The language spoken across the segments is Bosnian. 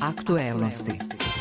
Aktuelnosti.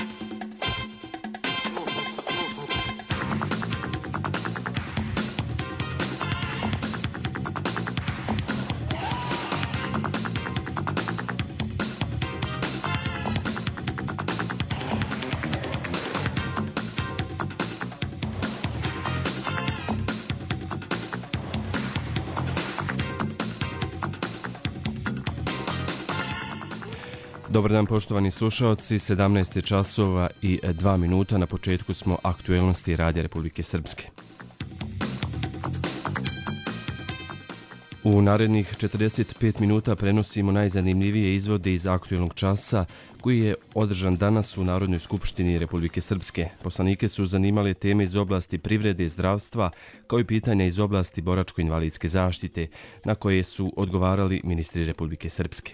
Dobar dan poštovani slušaoci, 17 časova i 2 minuta, na početku smo aktuelnosti Radija Republike Srpske. U narednih 45 minuta prenosimo najzanimljivije izvode iz aktuelnog časa koji je održan danas u Narodnoj skupštini Republike Srpske. Poslanike su zanimale teme iz oblasti privrede, zdravstva, kao i pitanja iz oblasti boračko-invalidske zaštite, na koje su odgovarali ministri Republike Srpske.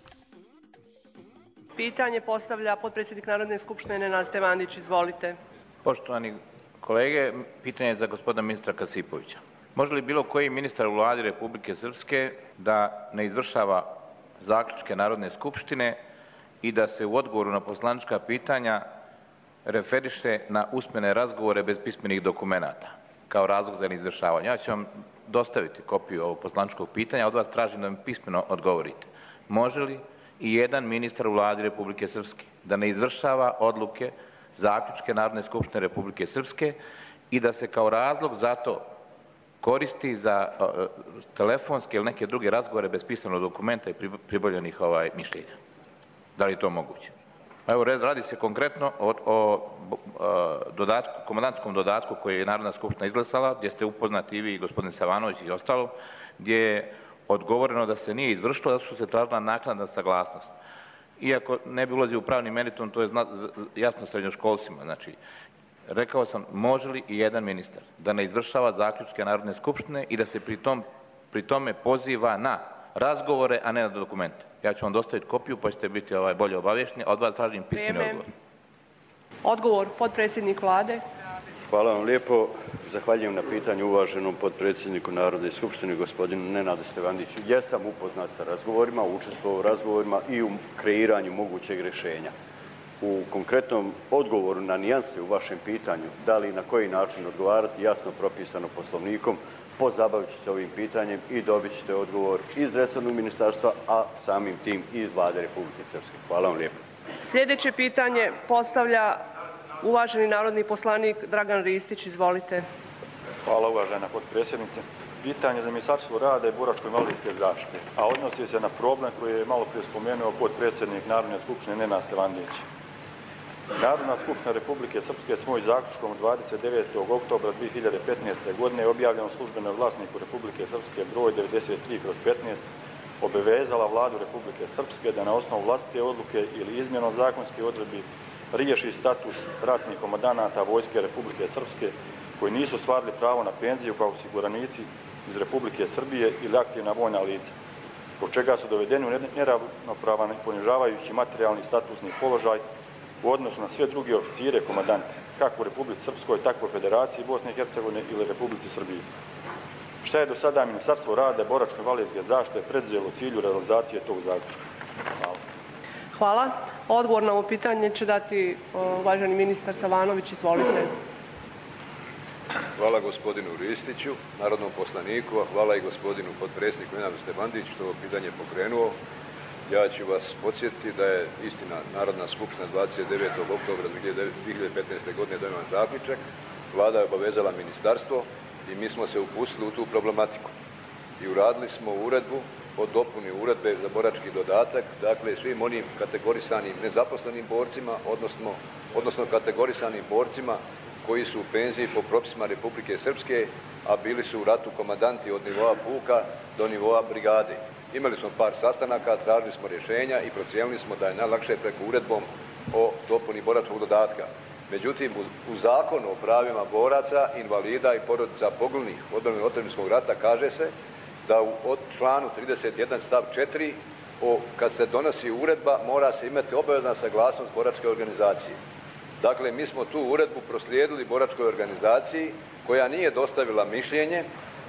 Pitanje postavlja potpredsjednik Narodne skupštine Nenad Stevanović. Izvolite. Poštovani kolege, pitanje je za gospodina ministra Kasipovića. Može li bilo koji ministar u Vladi Republike Srpske da ne izvršava zaključke Narodne skupštine i da se u odgovoru na poslanička pitanja referiše na usmene razgovore bez pismenih dokumenata kao razlog za neizvršavanje? Ja ću vam dostaviti kopiju ovog poslaničkog pitanja, od vas tražim da mi pismeno odgovorite. Može li i jedan ministar u Vladi Republike Srpske da ne izvršava odluke, zaključke Narodne skupštine Republike Srpske i da se kao razlog za to koristi za telefonske ili neke druge razgovore bez pisanog dokumenta i pribavljenih mišljenja? Da li je to moguće? Evo, radi se konkretno o komandantskom dodatku koji je Narodna skupština izglasala, gdje ste upoznati i vi i gospodin Savanović i ostalo, gdje je odgovoreno da se nije izvršilo zato što se tražila naknadna saglasnost. Iako ne bi ulazio u pravni meritum, to je jasno srednjoškolcima. Znači, rekao sam, može li i jedan ministar da ne izvršava zaključke Narodne skupštine i da se pri tome poziva na razgovore, a ne na dokumente? Ja ću vam dostaviti kopiju pa ćete biti bolje obavješteni, a od vas tražim pismeni odgovor. Odgovor, potpredsjednik Vlade. Hvala vam lijepo. Zahvaljujem na pitanju uvaženom potpredsjedniku Narodne skupštine gospodinu Nenadu Stevanoviću. Jesam upoznat sa razgovorima, učestvovao u razgovorima i u kreiranju mogućeg rješenja. U konkretnom odgovoru na nijanse u vašem pitanju, da li i na koji način odgovarati, jasno propisano Poslovnikom, pozabavit ću se ovim pitanjem i dobit ćete odgovor iz resornog ministarstva, a samim tim i iz Vlade Republike Srpske. Hvala vam lijepo. Sljedeće pitanje postavlja uvaženi narodni poslanik Dragan Ristić. Izvolite. Hvala uvažena potpredsjednice. Pitanje za Ministarstvo rada i boračko-invalidske zaštite, a odnosi se na problem koji je malo prije spomenuo potpredsjednik Narodne skupštine Nenad Stevanović. Narodna skupština Republike Srpske svojim zaključkom 29. oktobra 2015. godine je objavljeno u službenom glasniku Republike Srpske broj 93/15 obavezala Vladu Republike Srpske da na osnovu vlastite odluke ili izmjenom zakonske odredbi riješi status ratnih komandanata Vojske Republike Srpske koji nisu ostvarili pravo na penziju kao osiguranici iz Republike Srbije ili aktivna vojna lica, zbog čega su dovedeni u neravnopravan i ponižavajući materijalni statusni položaj u odnosu na sve druge oficire komandante, kako u Republici Srpskoj, tako u Federaciji Bosne i Hercegovine ili Republici Srbiji. Šta je do sada Ministarstvo rada i boračko-invalidske zaštite preduzelo u cilju realizacije tog zaključka? Hvala. Hvala. Odgovor na ovo pitanje će dati uvaženi ministar Savanović. Izvolite. Hvala gospodinu Ristiću, narodnom poslaniku, a hvala i gospodinu potpredsjedniku Nenadu Stevanoviću što ovo pitanje pokrenuo. Ja ću vas podsjetiti da je istina Narodna skupština 29. oktobra 2015. godine donijela zaključak, Vlada je obavezala ministarstvo i mi smo se upustili u tu problematiku. I uradili smo uredbu o dopuni uredbe za borački dodatak, dakle svim onim kategorisanim nezaposlenim borcima, odnosno kategorisanim borcima koji su u penziji po propisima Republike Srpske, a bili su u ratu komandanti od nivoa puka do nivoa brigade. Imali smo par sastanaka, tražili smo rješenja i procijenili smo da je najlakše preko uredbom o dopuni boračkog dodatka. Međutim, u zakonu o pravima boraca, invalida i porodica poginulih u odbrani od Domovinskog rata kaže se da u članu 31 stav 4 kad se donosi uredba mora se imati obavezna saglasnost boračke organizacije. Dakle, mi smo tu uredbu proslijedili boračkoj organizaciji koja nije dostavila mišljenje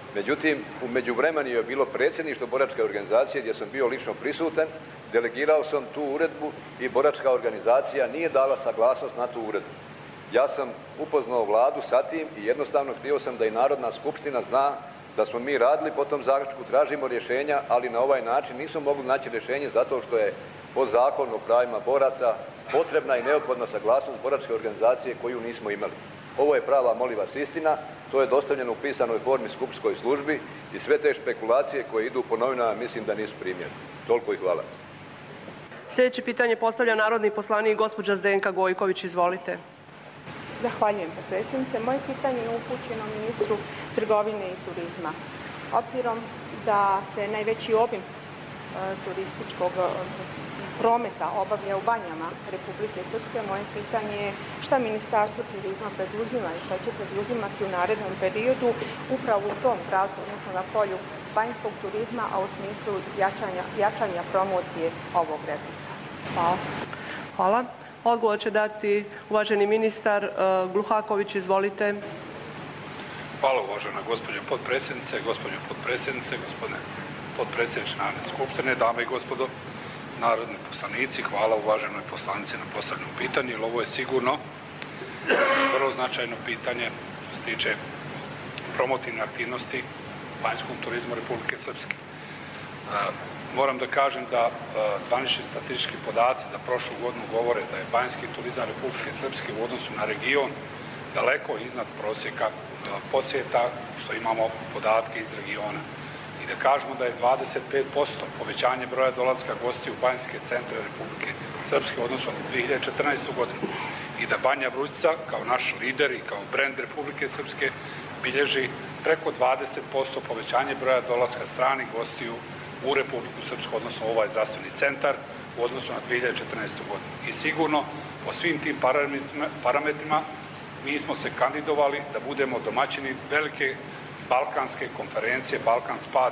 Međutim, u međuvremenu je bilo predsjedništvo boračke organizacije gdje sam bio lično prisutan, delegirao sam tu uredbu i boračka organizacija nije dala saglasnost na tu uredbu. Ja sam upoznao vladu sa tim i jednostavno htio sam da i Narodna skupština zna da smo mi radili po tom zaključku, tražimo rješenja, ali na ovaj način nismo mogli naći rješenje zato što je po zakonu o pravima boraca potrebna i neophodna saglasnost boračke organizacije koju nismo imali. Ovo je prava, molim vas, istina, to je dostavljeno u pisanoj formi skupštinskoj službi i sve te špekulacije koje idu po novinama mislim da nisu primjerene. Toliko i hvala. Sljedeće pitanje postavlja narodni poslanik gospođa Zdenka Gojković. Izvolite. Zahvaljujem, potpredsjednice. Moje pitanje je upućeno ministru trgovine i turizma. Obzirom da se najveći obim turističkog prometa obavlja u banjama Republike Srpske, moje pitanje je šta Ministarstvo turizma preduzima i šta će preduzimati u narednom periodu upravo u tom pravcu, odnosno na polju banjskog turizma, a u smislu jačanja promocije ovog resursa. Hvala. Hvala. Odgovor će dati uvaženi ministar Gluhaković. Izvolite. Hvala uvažena gospođo potpredsjednice, gospodine potpredsjedniče Narodne skupštine, dame i gospodo narodni poslanici. Hvala uvaženoj poslanici na postavljenom pitanju, jer ovo je sigurno vrlo značajno pitanje što se tiče promotivne aktivnosti banjskog turizma Republike Srpske. Moram da kažem da zvanični statistički podaci za prošlu godinu govore da je banjski turizam Republike Srpske u odnosu na region daleko iznad prosjeka posjeta, što imamo podatke iz regiona. I da kažemo da je 25% povećanje broja dolaska gostiju u banjske centre Republike Srpske u odnosu na 2014. godinu. I da Banja Vrujca kao naš lider i kao brend Republike Srpske bilježi preko 20% povećanje broja dolaska stranih gostiju u Republiku Srpsku, odnosno ovaj zdravstveni centar, u odnosu na 2014. godinu. I sigurno, po svim tim parametrima, mi smo se kandidovali da budemo domaćini velike balkanske konferencije Balkan Spa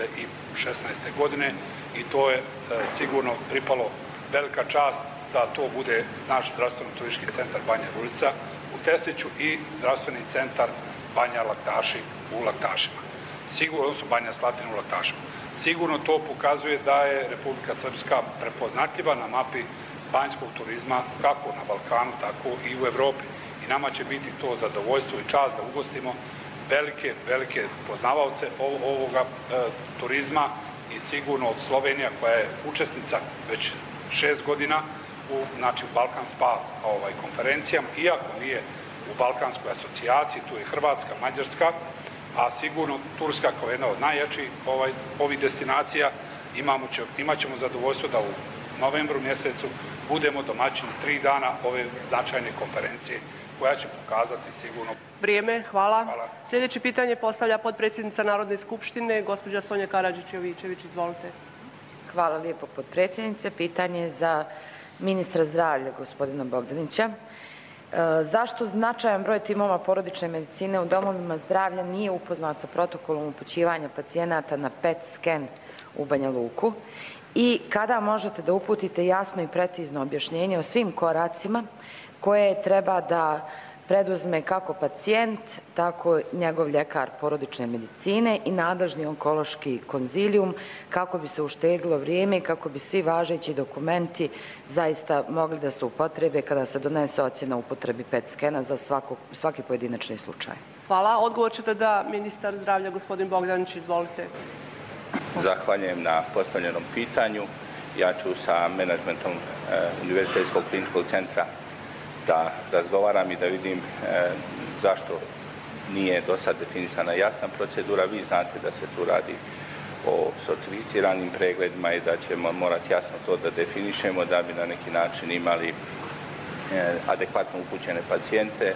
2016. godine i to je sigurno pripalo velika čast da to bude naš zdravstveno-turistički centar Banja Vrujca u Tesliću i zdravstveni centar Banja Laktaši u Laktašima. Sigurno, odnosno Banja Slatina u Laktašima. Sigurno to pokazuje da je Republika Srpska prepoznatljiva na mapi banjskog turizma kako na Balkanu, tako i u Evropi. I nama će biti to zadovoljstvo i čast da ugostimo velike poznavaoce ovoga turizma i sigurno od Slovenija koja je učesnica već 6 godina u Balkan Spa konferencijama, iako nije u Balkanskoj asocijaciji, tu je Hrvatska, Mađarska, a sigurno Turska kao jedna od najjačih ovih destinacija. Imat ćemo zadovoljstvo da u novembru mjesecu budemo domaćini 3 dana ove značajne konferencije koja će pokazati sigurno. Vrijeme, hvala. Sljedeće pitanje postavlja potpredsjednica Narodne skupštine, gospođa Sonja Karadžić-Jovičević. Izvolite. Hvala lijepo, potpredsjednice. Pitanje je za ministra zdravlja, gospodina Bogdanića. Zašto značajan broj timova porodične medicine u domovima zdravlja nije upoznat sa protokolom upućivanja pacijenata na PET sken u Banja Luku? I kada možete da uputite jasno i precizno objašnjenje o svim koracima koje treba da preduzme kako pacijent, tako njegov ljekar porodične medicine i nadležni onkološki konzilijum kako bi se uštedilo vrijeme i kako bi svi važeći dokumenti zaista mogli da se upotrebe kada se donese ocjena upotrebi PET skena za svaki pojedinačni slučaj. Hvala. Odgovor ćete da ministar zdravlja, gospodin Bogdanić. Izvolite. Zahvaljujem na postavljenom pitanju. Ja ću sa menadžmentom Univerzitetskog kliničkog centra da razgovaram i da vidim zašto nije do sad definisana jasna procedura. Vi znate da se tu radi o certificiranim pregledima i da ćemo morati jasno to da definišemo da bi na neki način imali adekvatno upućene pacijente,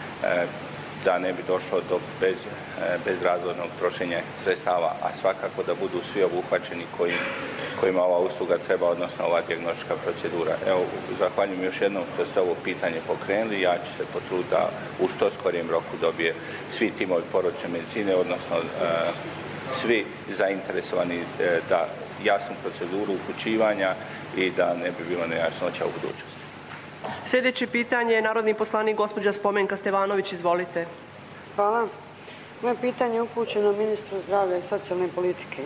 da ne bi došlo do bezrazlognog trošenja sredstava, a svakako da budu svi obuhvaćeni kojima ova usluga treba, odnosno ova dijagnostička procedura. Evo, zahvaljujem još jednom što ste ovo pitanje pokrenuli. Ja ću se potruditi da u što skorijem roku dobije svi timovi porodične medicine, odnosno svi zainteresovani da jasnu proceduru upućivanja i da ne bi bilo nejasnoća u budućnosti. Sljedeće pitanje je narodni poslanik gospođa Spomenka Stevanović. Izvolite. Hvala. Moje pitanje je upućeno ministru zdravlja i socijalne politike.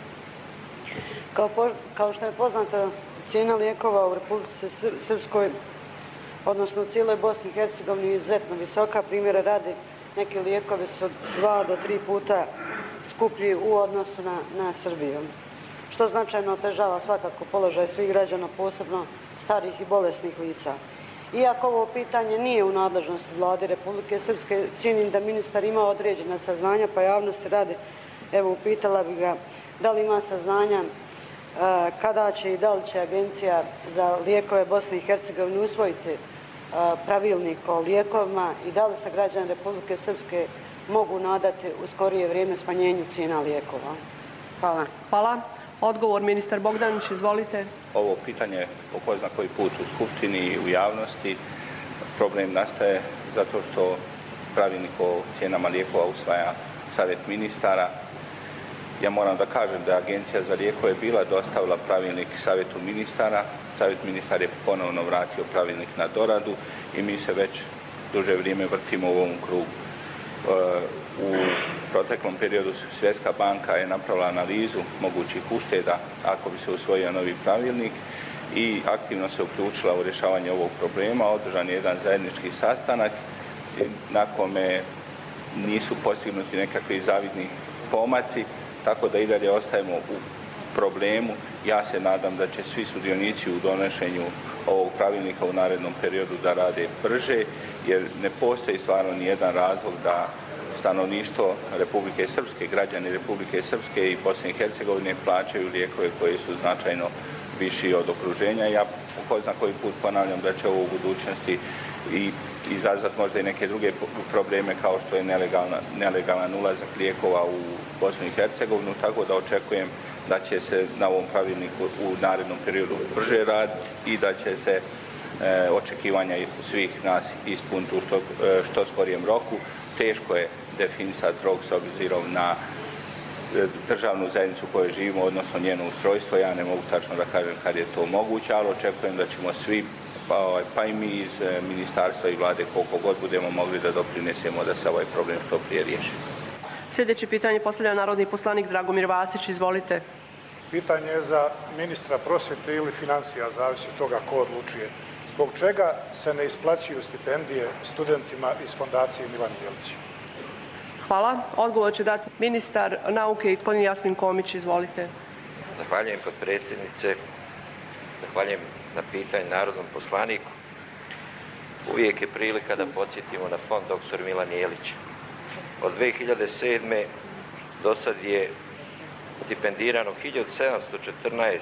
Kao što je poznato, cijena lijekova u Republici Srpskoj, odnosno u cijeloj Bosni i Hercegovini, je izuzetno visoka. Primjera radi, neki lijekovi su 2 do 3 puta skuplji u odnosu na Srbiju, što značajno otežava svakako položaj svih građana, posebno starih i bolesnih lica. Iako ovo pitanje nije u nadležnosti Vlade Republike Srpske, cijenim da ministar ima određena saznanja, pa javnosti radi, evo, upitala bi ga da li ima saznanja kada će i da li će Agencija za lijekove Bosne i Hercegovine usvojiti pravilnik o lijekovima i da li se građani Republike Srpske mogu nadati u skorije vrijeme smanjenju cijena lijekova. Hvala. Hvala. Odgovor ministar Bogdanić, izvolite. Ovo pitanje po ko zna koji put u Skupštini i u javnosti. Problem nastaje zato što pravilnik o cijenama lijekova usvaja Savjet ministara. Ja moram da kažem da je Agencija za lijekove bila dostavila pravilnik Savjetu ministara. Savjet ministar je ponovno vratio pravilnik na doradu i mi se već duže vrijeme vrtimo u ovom krugu. U proteklom periodu Svjetska banka je napravila analizu mogućih ušteda ako bi se usvojio novi pravilnik i aktivno se uključila u rješavanje ovog problema. Održan je jedan zajednički sastanak na kome nisu postignuti nekakvi zavidni pomaci, tako da i dalje ostajemo u problemu. Ja se nadam da će svi sudionici u donošenju ovog pravilnika u narednom periodu da rade brže, jer ne postoji stvarno nijedan razlog da stanovništvo Republike Srpske, građani Republike Srpske i Bosne i Hercegovine plaćaju lijekove koji su značajno viši od okruženja. Ja ko zna koji put ponavljam da će ovo u budućnosti i izazvati možda i neke druge probleme kao što je nelegalan ulazak lijekova u Bosnu i Hercegovinu, tako da očekujem da će se na ovom pravilniku u narednom periodu brže raditi i da će se očekivanja svih nas ispuniti u što skorijem roku. Teško je definisati rok s obzirom na državnu zajednicu u kojoj živimo, odnosno njeno ustrojstvo. Ja ne mogu tačno da kažem kad je to moguće, ali očekujem da ćemo svi, pa i mi iz ministarstva i vlade, koliko god budemo mogli da doprinesemo da se ovaj problem što prije riješi. Sljedeće pitanje postavlja narodni poslanik Dragomir Vasić. Izvolite. Pitanje je za ministra prosvjete ili financija, zavisi od toga ko odlučuje. Zbog čega se ne isplaćuju stipendije studentima iz fondacije Milan Jelić? Hvala. Odgovor će dati ministar nauke i gospodin Jasmin Komić. Izvolite. Zahvaljujem potpredsjednice. Zahvaljujem na pitanju narodnom poslaniku. Uvijek je prilika da podsjetimo na fond dr. Milan Jelić. Od 2007. do sad je stipendirano 1714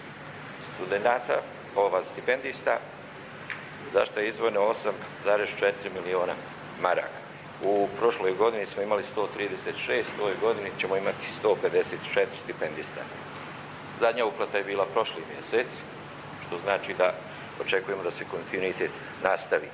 studenata, stipendista, za što je izdvojeno 8,4 miliona maraka. U prošloj godini smo imali 136, u ovoj godini ćemo imati 154 stipendista. Zadnja uplata je bila prošli mjesec, što znači da očekujemo da se kontinuitet nastavi.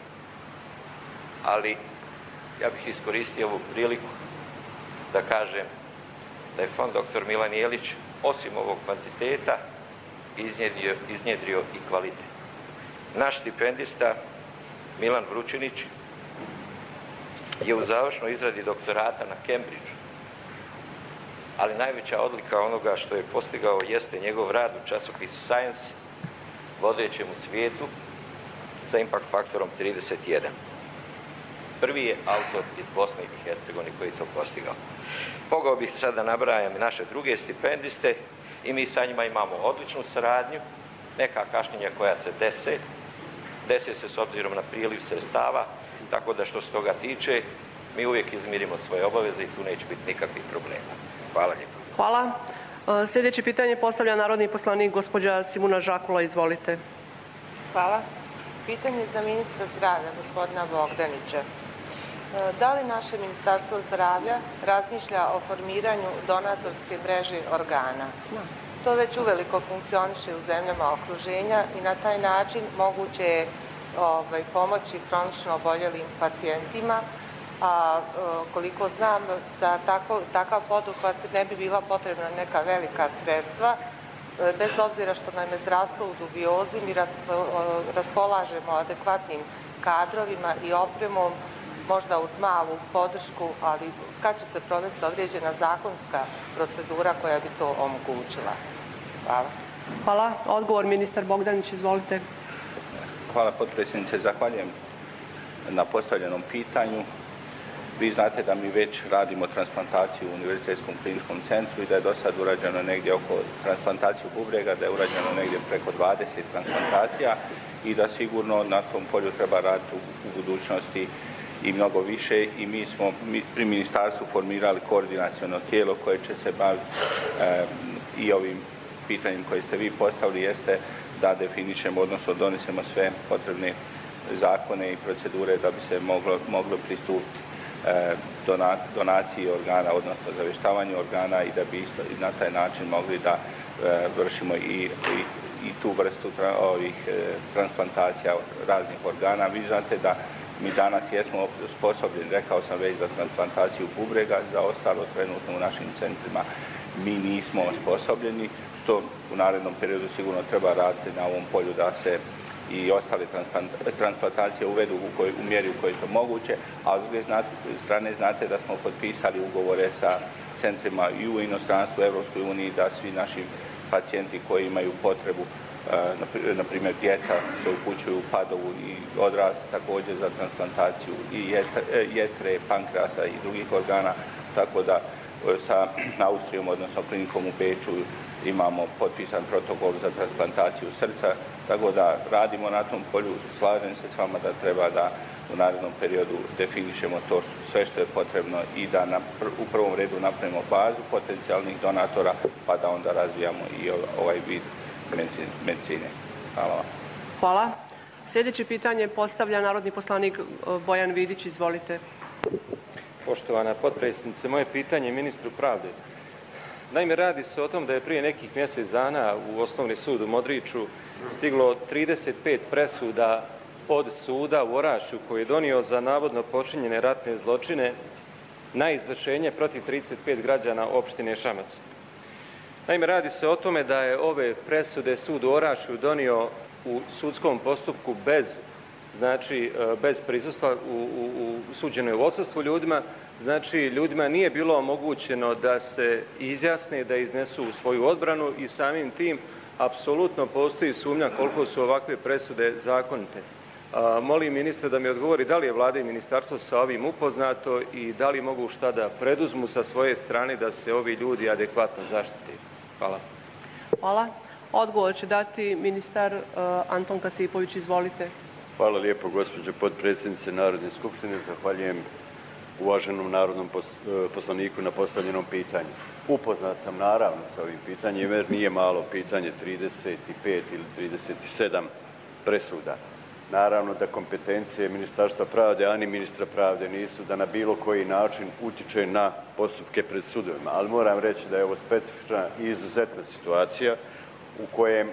Ali ja bih iskoristio ovu priliku da kažem da je fond dr. Milan Jelić osim ovog kvantiteta iznjedrio i kvalitet. Naš stipendista Milan Vručinić je u završnoj izradi doktorata na Cambridgeu, ali najveća odlika onoga što je postigao jeste njegov rad u časopisu Science, vodećem u svijetu sa impact faktorom 31. Prvi je autor iz Bosne i Hercegovine koji je to postigao. Mogao bih sad da nabrajam naše druge stipendiste i mi sa njima imamo odličnu saradnju, neka kašnjenja koja se dese se s obzirom na priliv sredstava, tako da što se toga tiče, mi uvijek izmirimo svoje obaveze i tu neće biti nikakvih problema. Hvala lijepo. Hvala. Sljedeće pitanje postavlja narodni poslanik gospođa Simuna Žakula. Izvolite. Hvala. Pitanje za ministra zdravlja, gospodina Bogdanića. Da li naše Ministarstvo zdravlja razmišlja o formiranju donatorske mreže organa? To već uveliko funkcioniše u zemljama okruženja i na taj način moguće je pomoći kronično oboljelim pacijentima, a koliko znam, za takav poduhvat ne bi bila potrebna neka velika sredstva, bez obzira što nam je zdravstvo u dubiozi, mi raspolažemo adekvatnim kadrovima i opremom, možda uz malu podršku, ali kad će se provesti određena zakonska procedura koja bi to omogućila? Hvala. Hvala. Odgovor ministar Bogdanić, izvolite. Hvala potpredsjednice, zahvaljujem na postavljenom pitanju. Vi znate da mi već radimo transplantaciju u Univerzitetskom kliničkom centru i da je do sad urađeno negdje oko transplantaciju bubrega, da je urađeno negdje preko 20 transplantacija i da sigurno na tom polju treba raditi u budućnosti i mnogo više i mi smo pri ministarstvu formirali koordinaciono tijelo koje će se baviti i ovim pitanjem koje ste vi postavili jeste da definišemo, odnosno donesemo sve potrebne zakone i procedure da bi se moglo pristupiti donaciji organa, odnosno zavještavanju organa i da bi isto na taj način mogli da vršimo i tu vrstu ovih transplantacija raznih organa. Vi znate da mi danas jesmo sposobni, rekao sam već, za transplantaciju bubrega, za ostalo trenutno u našim centrima mi nismo osposobljeni, što u narednom periodu sigurno treba raditi na ovom polju da se i ostale transplantacije uvedu u mjeri u kojoj je to moguće, a s druge strane znate da smo potpisali ugovore sa centrima i u inostranstvu, u Europskoj uniji, da svi naši pacijenti koji imaju potrebu, na primjer djeca se upućuju u Padovu i odrasli također za transplantaciju i jetre, pankreasa i drugih organa, tako da sa Austrijom, odnosno klinikom u Beču, imamo potpisan protokol za transplantaciju srca, tako da radimo na tom polju. Slažem se s vama da treba da u narednom periodu definišemo to sve što je potrebno i da u prvom redu napravimo bazu potencijalnih donatora, pa da onda razvijamo i ovaj vid medicine. Hvala vam. Hvala. Sljedeće pitanje postavlja narodni poslanik Bojan Vidić. Izvolite. Poštovana potpredsjednice, moje pitanje je ministru pravde. Naime, radi se o tom da je prije nekih mjesec dana u Osnovni sud u Modriću stiglo 35 presuda od suda u Orašju koji je donio za navodno počinjene ratne zločine na izvršenje protiv 35 građana opštine Šamac. Naime, radi se o tome da je ove presude sud u Orašju donio u sudskom postupku bez prisustva u suđenoj u odsustvu ljudima. Znači, ljudima nije bilo omogućeno da se izjasne, da iznesu svoju odbranu i samim tim apsolutno postoji sumnja koliko su ovakve presude zakonite. Molim ministra da mi odgovori da li je Vlada i ministarstvo sa ovim upoznato i da li mogu šta da preduzmu sa svoje strane da se ovi ljudi adekvatno zaštite. Hvala. Hvala. Odgovor će dati ministar Anton Kasipović. Izvolite. Hvala lijepo, gospođo potpredsjednice Narodne skupštine. Zahvaljujem uvaženom narodnom poslaniku na postavljenom pitanju. Upoznat sam naravno sa ovim pitanjem jer nije malo pitanje 35 ili 37 presuda. Naravno da kompetencije Ministarstva pravde, a ni ministra pravde nisu da na bilo koji način utiče na postupke pred sudovima. Ali moram reći da je ovo specifična i izuzetna situacija u kojem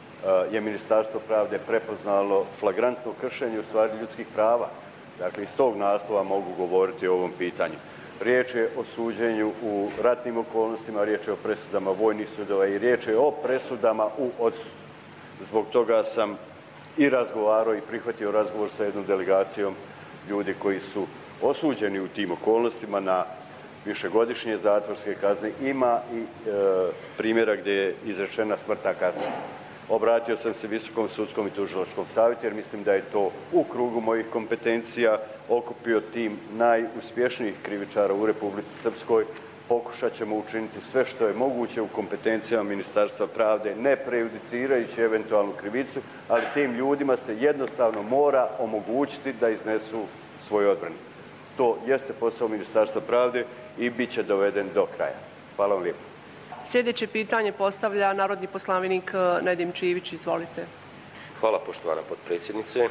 je Ministarstvo pravde prepoznalo flagrantno kršenje u stvari ljudskih prava. Dakle, iz tog naslova mogu govoriti o ovom pitanju. Riječ je o suđenju u ratnim okolnostima, riječ je o presudama vojnih sudova i riječ je o presudama u odsustvu. Zbog toga sam i razgovarao i prihvatio razgovor sa jednom delegacijom ljudi koji su osuđeni u tim okolnostima na višegodišnje zatvorske kazne. Ima i primjera gdje je izrečena smrtna kazna. Obratio sam se Visokom sudskom i tužilačkom savjetu jer mislim da je to u krugu mojih kompetencija, okupio tim najuspješnijih krivičara u Republici Srpskoj. Pokušat ćemo učiniti sve što je moguće u kompetencijama Ministarstva pravde, ne prejudicirajući eventualnu krivicu, ali tim ljudima se jednostavno mora omogućiti da iznesu svoju odbranu. To jeste posao Ministarstva pravde i bit će doveden do kraja. Hvala vam lijepo. Sljedeće pitanje postavlja narodni poslanik Nedim Čivić. Izvolite. Hvala, poštovana potpredsjednice.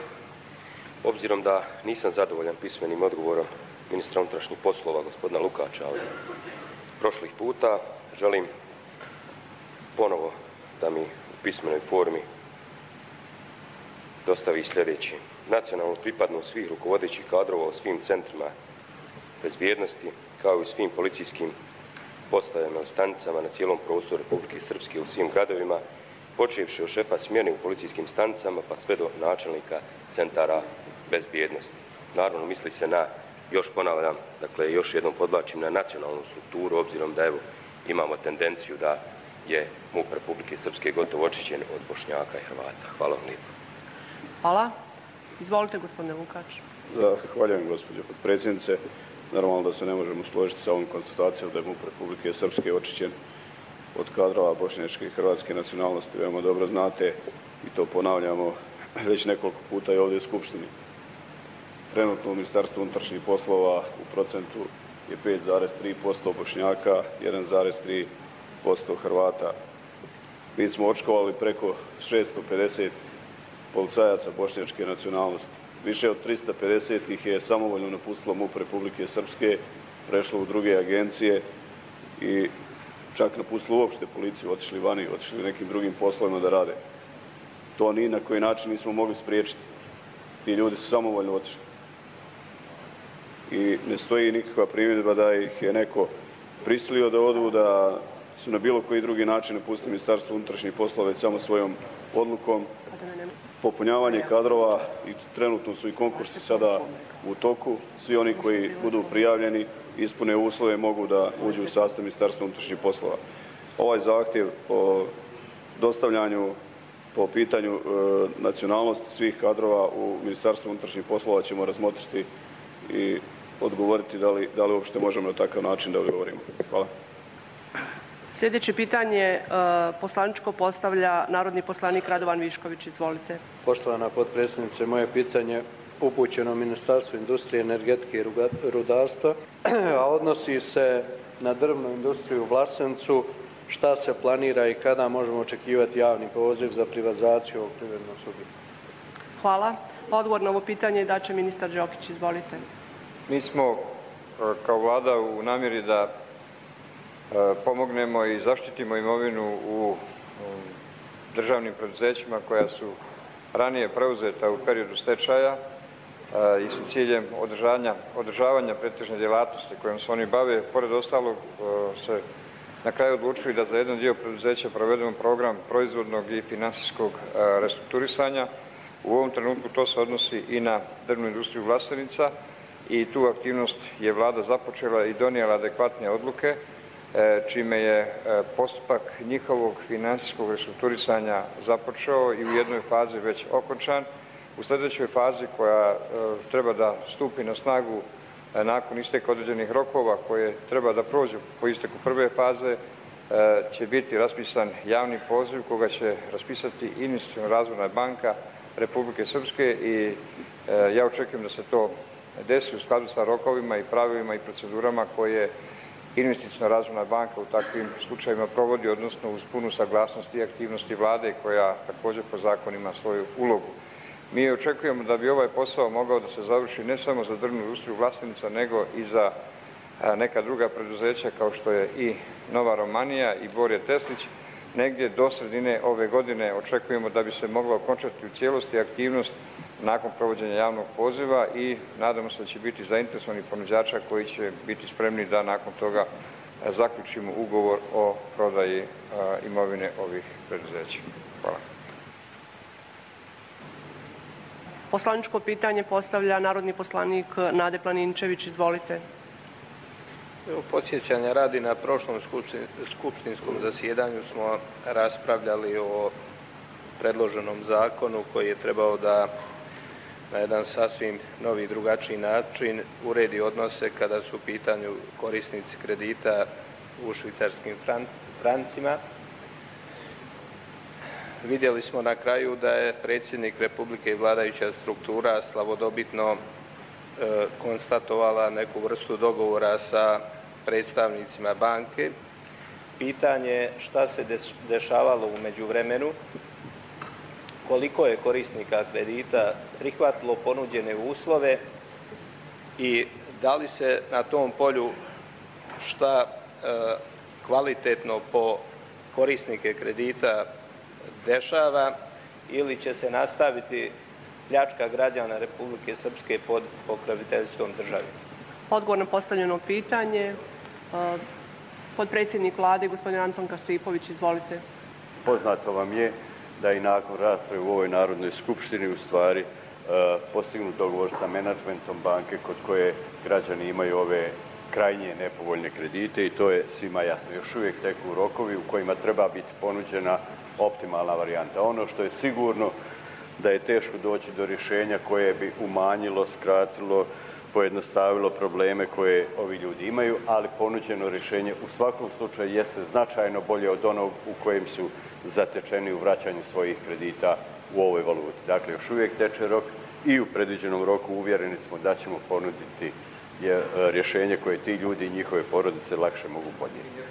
Obzirom da nisam zadovoljan pismenim odgovorom ministra unutrašnjih poslova, gospodina Lukača, od prošlih puta, želim ponovo da mi u pismenoj formi dostavi sljedeći. Nacionalnu pripadnost svih rukovodećih kadrova u svim centrima bezbjednosti, kao i svim policijskim postajama i stanicama na cijelom prostoru Republike Srpske u svim gradovima, počevši od šefa smjene u policijskim stanicama pa sve do načelnika centara bezbjednosti. Naravno, misli se na još ponavljam, dakle još jednom podvlačim na nacionalnu strukturu, obzirom da evo imamo tendenciju da je MUP Republike Srpske gotovo očišćen od Bošnjaka i Hrvata. Hvala vam lijepo. Hvala. Izvolite, gospodine Lukač. Zahvaljujem, gospođo potpredsjednice. Normalno da se ne možemo složiti sa ovom konstatacijom da je MUP Republike Srpske očišćen od kadrova bošnjačke i hrvatske nacionalnosti. Veoma dobro znate i to ponavljamo već nekoliko puta i ovdje u Skupštini. Trenutno u Ministarstvu unutrašnjih poslova u procentu je 5,3% Bošnjaka, 1,3% Hrvata. Mi smo očkovali preko 650 policajaca bošnjačke nacionalnosti. Više od 350 ih je samovoljno napustilo MUP Republike Srpske, prešlo u druge agencije i čak napustilo uopšte policiju, otišli vani, otišli nekim drugim poslovima da rade. To ni na koji način nismo mogli spriječiti. Ti ljudi su samovoljno otišli. I ne stoji nikakva primjedba da ih je neko prisilio da odu, da su na bilo koji drugi način napustili Ministarstvo unutrašnjih poslova već samo svojom odlukom. Popunjavanje kadrova i trenutno su i konkursi sada u toku. Svi oni koji budu prijavljeni, ispune uslove, mogu da uđu u sastav Ministarstva unutrašnjih poslova. Ovaj zahtjev o dostavljanju po pitanju nacionalnosti svih kadrova u Ministarstvu unutrašnjih poslova ćemo razmotriti i odgovoriti da li uopšte možemo na takav način da odgovorimo. Hvala. Sljedeće pitanje poslaničko postavlja narodni poslanik Radovan Višković. Izvolite. Poštovana potpredsjednice, moje pitanje upućeno Ministarstvu industrije, energetike i rudarstva, a odnosi se na drvnu industriju u Vlasencu. Šta se planira i kada možemo očekivati javni poziv za privatizaciju ovog privrednog subjekta? Hvala. Odgovor na ovo pitanje daće ministar Đokić. Izvolite. Mi smo kao vlada u namjeri da pomognemo i zaštitimo imovinu u državnim preduzećima koja su ranije preuzeta u periodu stečaja i sa ciljem održavanja pretežne djelatnosti kojom se oni bave. Pored ostalog se na kraju odlučili da za jedan dio preduzeća provedemo program proizvodnog i finansijskog restrukturisanja. U ovom trenutku to se odnosi i na drvnu industriju Vlasenica i tu aktivnost je vlada započela i donijela adekvatne odluke, čime je postupak njihovog financijskog restrukturisanja započeo i u jednoj fazi već okončan. U sljedećoj fazi koja treba da stupi na snagu nakon isteka određenih rokova koje treba da prođu po isteku prve faze će biti raspisan javni poziv koga će raspisati Investiciona razvojna banka Republike Srpske i ja očekujem da se to desi u skladu sa rokovima i pravilima i procedurama koje Investiciona razvojna banka u takvim slučajevima provodi, odnosno uz punu saglasnost i aktivnosti vlade koja također po zakonima svoju ulogu. Mi očekujemo da bi ovaj posao mogao da se završi ne samo za drvnu industriju Vlasenica, nego i za neka druga preduzeća kao što je i Nova Romanija i Borje Teslić. Negdje do sredine ove godine očekujemo da bi se moglo okončati u cijelosti aktivnost nakon provođenja javnog poziva i nadamo se da će biti zainteresovani ponuđača koji će biti spremni da nakon toga zaključimo ugovor o prodaji imovine ovih preduzeća. Hvala. Poslaničko pitanje postavlja narodni poslanik Nade Planinčević. Izvolite. Podsjećanja radi, na prošlom skupštinskom zasjedanju smo raspravljali o predloženom zakonu koji je trebao da na jedan sasvim novi, drugačiji način uredi odnose kada su u pitanju korisnici kredita u švicarskim francima. Vidjeli smo na kraju da je predsjednik Republike i vladajuća struktura slavodobitno konstatovala neku vrstu dogovora sa predstavnicima banke. Pitanje šta se dešavalo u međuvremenu, koliko je korisnika kredita prihvatilo ponuđene uslove i da li se na tom polju šta kvalitetno po korisnike kredita dešava ili će se nastaviti pljačka građana Republike Srpske pod pokroviteljstvom države. Odgovor na postavljeno pitanje. Potpredsjednik vlade, gospodin Anton Kasipović, izvolite. Poznato vam je da i nakon rasprave u ovoj Narodnoj skupštini u stvari postignut dogovor sa menadžmentom banke kod koje građani imaju ove krajnje nepovoljne kredite i to je svima jasno. Još uvijek teku rokovi u kojima treba biti ponuđena optimalna varijanta. Ono što je sigurno da je teško doći do rješenja koje bi umanjilo, skratilo, pojednostavilo probleme koje ovi ljudi imaju, ali ponuđeno rješenje u svakom slučaju jeste značajno bolje od onog u kojem su zatečeni u vraćanju svojih kredita u ovoj valuti. Dakle, još uvijek teče rok i u predviđenom roku uvjereni smo da ćemo ponuditi rješenje koje ti ljudi i njihove porodice lakše mogu podnijeti.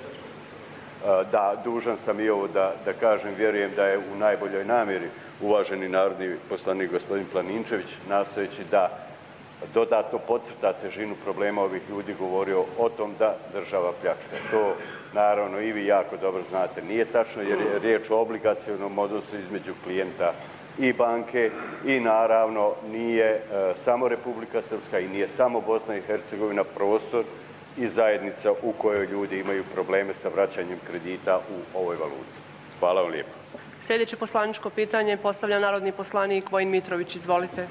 Da, dužan sam i ovo da kažem, vjerujem da je u najboljoj namjeri uvaženi narodni poslanik gospodin Planinčević, nastojeći da dodatno podcrta težinu problema ovih ljudi, govorio o tom da država pljačka. To naravno i vi jako dobro znate nije tačno, jer je riječ o obligacionom odnosu između klijenta i banke i naravno nije samo Republika Srpska i nije samo Bosna i Hercegovina prostor i zajednica u kojoj ljudi imaju probleme sa vraćanjem kredita u ovoj valuti. Hvala vam lijepo. Sljedeće poslaničko pitanje postavlja narodni poslanik Vojin Mitrović. Izvolite.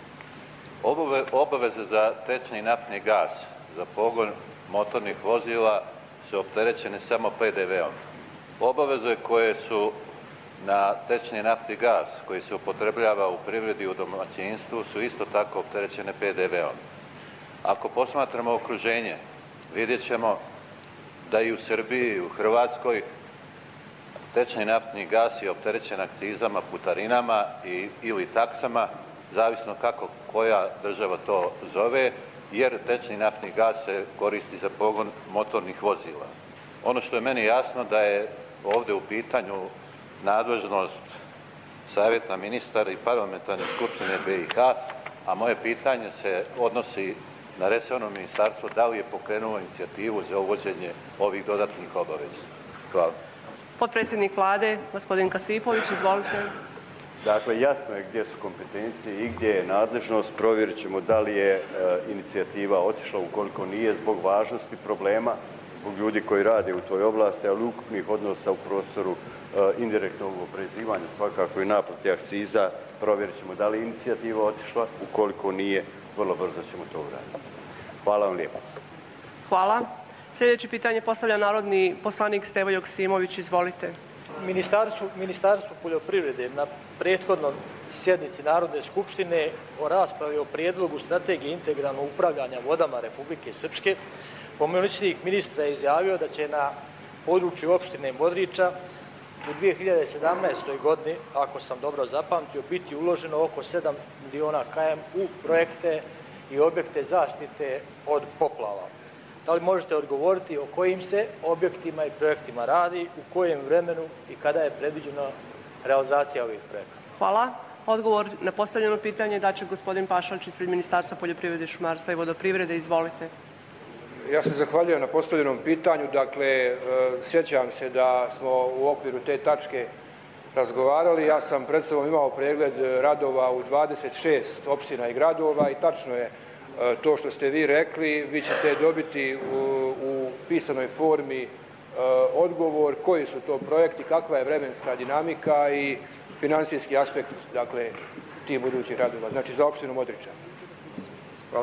Obaveze za tečni naftni gas za pogon motornih vozila su opterećene samo PDV-om. Obaveze koje su na tečni naftni gas koji se upotrebljava u privredi i u domaćinstvu su isto tako opterećene PDV-om. Ako posmatramo okruženje, vidjet ćemo da i u Srbiji i u Hrvatskoj tečni naftni gas je opterećen akcizama, putarinama ili taksama, zavisno kako koja država to zove, jer tečni naftni gas se koristi za pogon motornih vozila. Ono što je meni jasno da je ovdje u pitanju nadležnost Savjeta ministara i parlamentarne skupštine BiH, a moje pitanje se odnosi na resorno ministarstvo da li je pokrenulo inicijativu za uvođenje ovih dodatnih obaveza. Hvala. Potpredsjednik Vlade, gospodin Kasipović, izvolite. Dakle, jasno je gdje su kompetencije i gdje je nadležnost. Provjerit ćemo da li je inicijativa otišla, ukoliko nije, zbog važnosti problema, zbog ljudi koji rade u toj oblasti, ali ukupnih odnosa u prostoru indirektnog oporezivanja, svakako i naplate akciza. Provjerit ćemo da li je inicijativa otišla, ukoliko nije, vrlo brzo ćemo to uraditi. Hvala vam lijepo. Hvala. Sljedeće pitanje postavlja narodni poslanik Stevo Joksimović. Izvolite. Ministarstvo poljoprivrede na prethodnom sjednici Narodne skupštine o raspravi o prijedlogu strategije integralnog upravljanja vodama Republike Srpske, pomoćnik ministra je izjavio da će na području opštine Modriča u 2017. godini, ako sam dobro zapamtio, biti uloženo oko 7 miliona km u projekte i objekte zaštite od poplava. Da li možete odgovoriti o kojim se objektima i projektima radi, u kojem vremenu i kada je predviđena realizacija ovih projekata? Hvala. Odgovor na postavljeno pitanje daće gospodin Pašalić ispred Ministarstva poljoprivrede, šumarstva i vodoprivrede. Izvolite. Ja se zahvaljujem na postavljenom pitanju. Dakle, sjećam se da smo u okviru te tačke razgovarali. Ja sam pred sobom imao pregled radova u 26 opština i gradova i tačno je to što ste vi rekli. Vi ćete dobiti u pisanoj formi odgovor koji su to projekti, kakva je vremenska dinamika i finansijski aspekt, dakle, tih budućih radova. Znači, za opštinu Modriča. Hvala.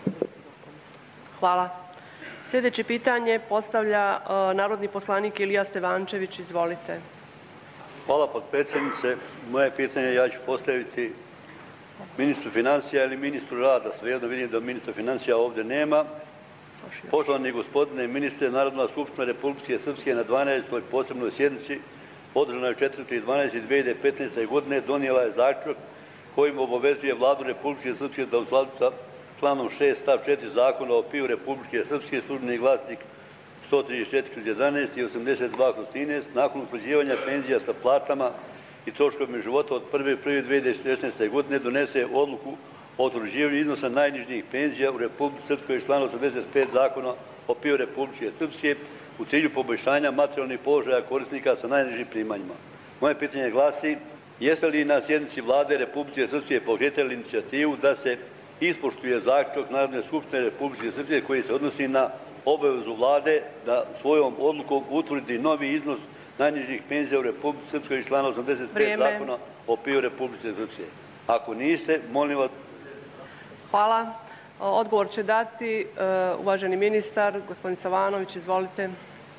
Hvala. Sljedeće pitanje postavlja narodni poslanik Ilija Stevančević. Izvolite. Hvala, potpredsjednice. Moje pitanje ja ću postaviti ministru financija ili ministru rada. Svejedno vidim da ministra financija ovdje nema. Poštovani gospodine ministre, Narodna skupština Republike Srpske na 12. posebnoj sjednici održanoj 4.12.2015. godine donijela je zaključak kojim obavezuje Vladu Republike Srpske da u skladu sa članom 6 stav 4 Zakona o PIO Republike Srpske, Službeni glasnik 134/11 i 82/13, nakon utvrđivanja penzija sa platama i troškovima života od 1.1.2016. godine donese odluku o utvrđivanju iznosa najnižih penzija u Republici Srpskoj iz člana 85 Zakona o PIO Republike Srpske u cilju poboljšanja materijalnih položaja korisnika sa najnižim primanjima. Moje pitanje glasi: jeste li na sjednici Vlade Republike Srpske pokretali inicijativu da se ispoštuje zaključak Narodne skupštine Republike Srpske koji se odnosi na obavezu Vlade da svojom odlukom utvrdi novi iznos najnižih penzija u Republici Srpskoj iz člana 85 Zakona o PIO Republike Srpske? Ako niste, molim vas... Hvala. Odgovor će dati uvaženi ministar, gospodin Savanović, izvolite.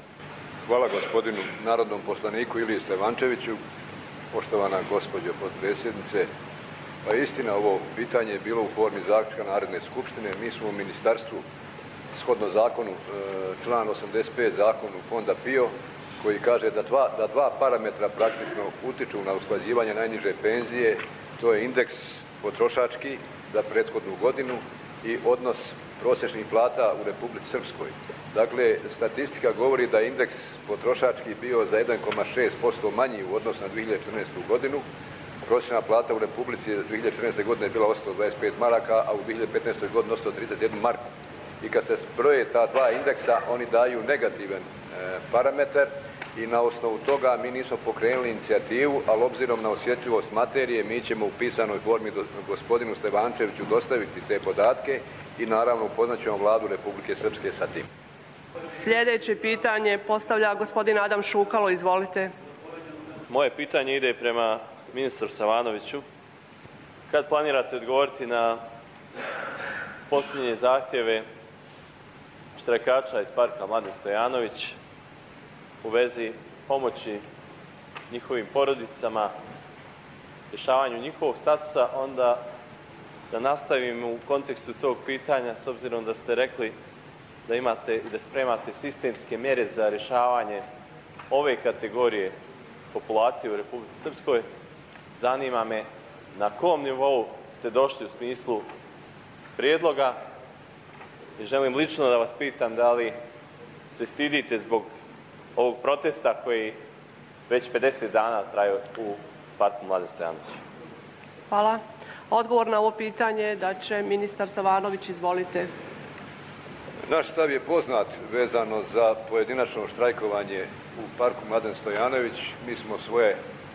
Hvala gospodinu narodnom poslaniku Iliji Stevančeviću. Poštovana gospođo potpredsjednice, pa istina, ovo pitanje je bilo u formi zaključka Narodne skupštine. Mi smo u ministarstvu, shodno zakonu, član 85 zakonu Fonda PIO, koji kaže da dva parametra praktično utiču na usklađivanje najniže penzije, to je indeks potrošački za prethodnu godinu i odnos prosječnih plata u Republici Srpskoj. Dakle, statistika govori da je indeks potrošački bio za 1,6% manji u odnosu na 2014. godinu. Prosječna plata u Republici 2014. godine je bila 825 maraka, a u 2015. godini 131 marku. I kad se zbroje ta dva indeksa, oni daju negativan parametar i na osnovu toga mi nismo pokrenuli inicijativu, ali obzirom na osjetljivost materije mi ćemo u pisanoj formi gospodinu Stevančeviću dostaviti te podatke i naravno upoznat ćemo Vladu Republike Srpske sa tim. Sljedeće pitanje postavlja gospodin Adam Šukalo, izvolite. Moje pitanje ide prema ministru Savanoviću. Kad planirate odgovoriti na posljednje zahtjeve štrajkača iz parka Mladen Stojanović u vezi pomoći njihovim porodicama, rješavanju njihovog statusa, onda da nastavim u kontekstu tog pitanja, s obzirom da ste rekli da imate i da spremate sistemske mjere za rješavanje ove kategorije populacije u Republici Srpskoj. Zanima me na kom nivou ste došli u smislu prijedloga i želim lično da vas pitam da li se stidite zbog ovog protesta koji već 50 dana traje u parku Mladen Stojanović. Hvala. Odgovor na ovo pitanje da će ministar Savanović, izvolite. Naš stav je poznat vezano za pojedinačno štrajkovanje u parku Mladen Stojanović. Mi smo svoje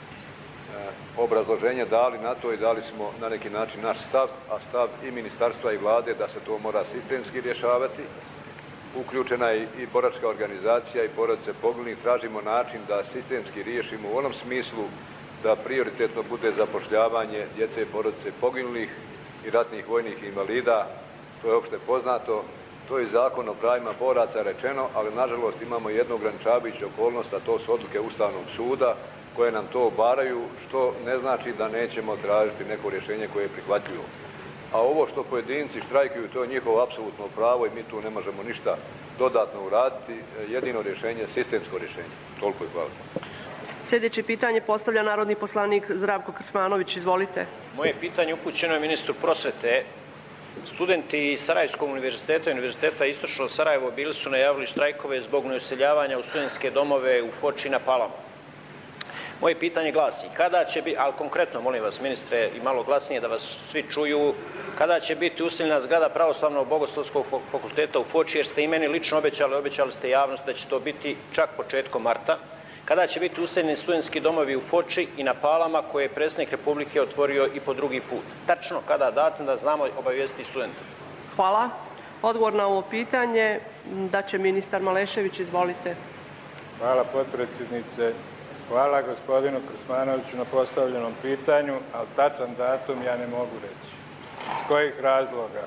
obrazloženje dali na to i dali smo na neki način naš stav, a stav i ministarstva i vlade da se to mora sistemski rješavati. Uključena je i boračka organizacija i porodice poginulih. Tražimo način da sistemski riješimo u onom smislu da prioritetno bude zapošljavanje djece i porodice poginulih i ratnih vojnih invalida. To je opšte poznato. To je zakon o pravima boraca rečeno, ali nažalost imamo jednu ograničavajuću okolnost, a to su odluke Ustavnog suda koje nam to obaraju, što ne znači da nećemo tražiti neko rješenje koje je prihvatljivo. A ovo što pojedinci štrajkuju, to je njihovo apsolutno pravo i mi tu ne možemo ništa dodatno uraditi. Jedino rješenje je sistemsko rješenje. Toliko i hvala. Sljedeće pitanje postavlja narodni poslanik Zdravko Krasmanović. Izvolite. Moje pitanje upućeno je ministru prosvete. Studenti Sarajevskog univerziteta i Univerziteta Istočno Sarajevo bili su najavili štrajkove zbog neuseljavanja u studentske domove u Foči na Palama. Moje pitanje glasi, kada će biti, ali konkretno molim vas ministre i malo glasnije da vas svi čuju, kada će biti useljena zgrada Pravoslavnog bogoslovskog fakulteta u Foči, jer ste i meni lično obećali ste javnost da će to biti čak početkom marta, kada će biti useljeni studentski domovi u Foči i na Palama koje je predsjednik Republike otvorio i po drugi put. Tačno kada datum da znamo obavijestiti studente. Hvala. Odgovor na ovo pitanje da će ministar Malešević, izvolite. Hvala potpredsjednice. Hvala gospodinu Krasmanoviću na postavljenom pitanju, ali tačan datum ja ne mogu reći. Iz kojih razloga?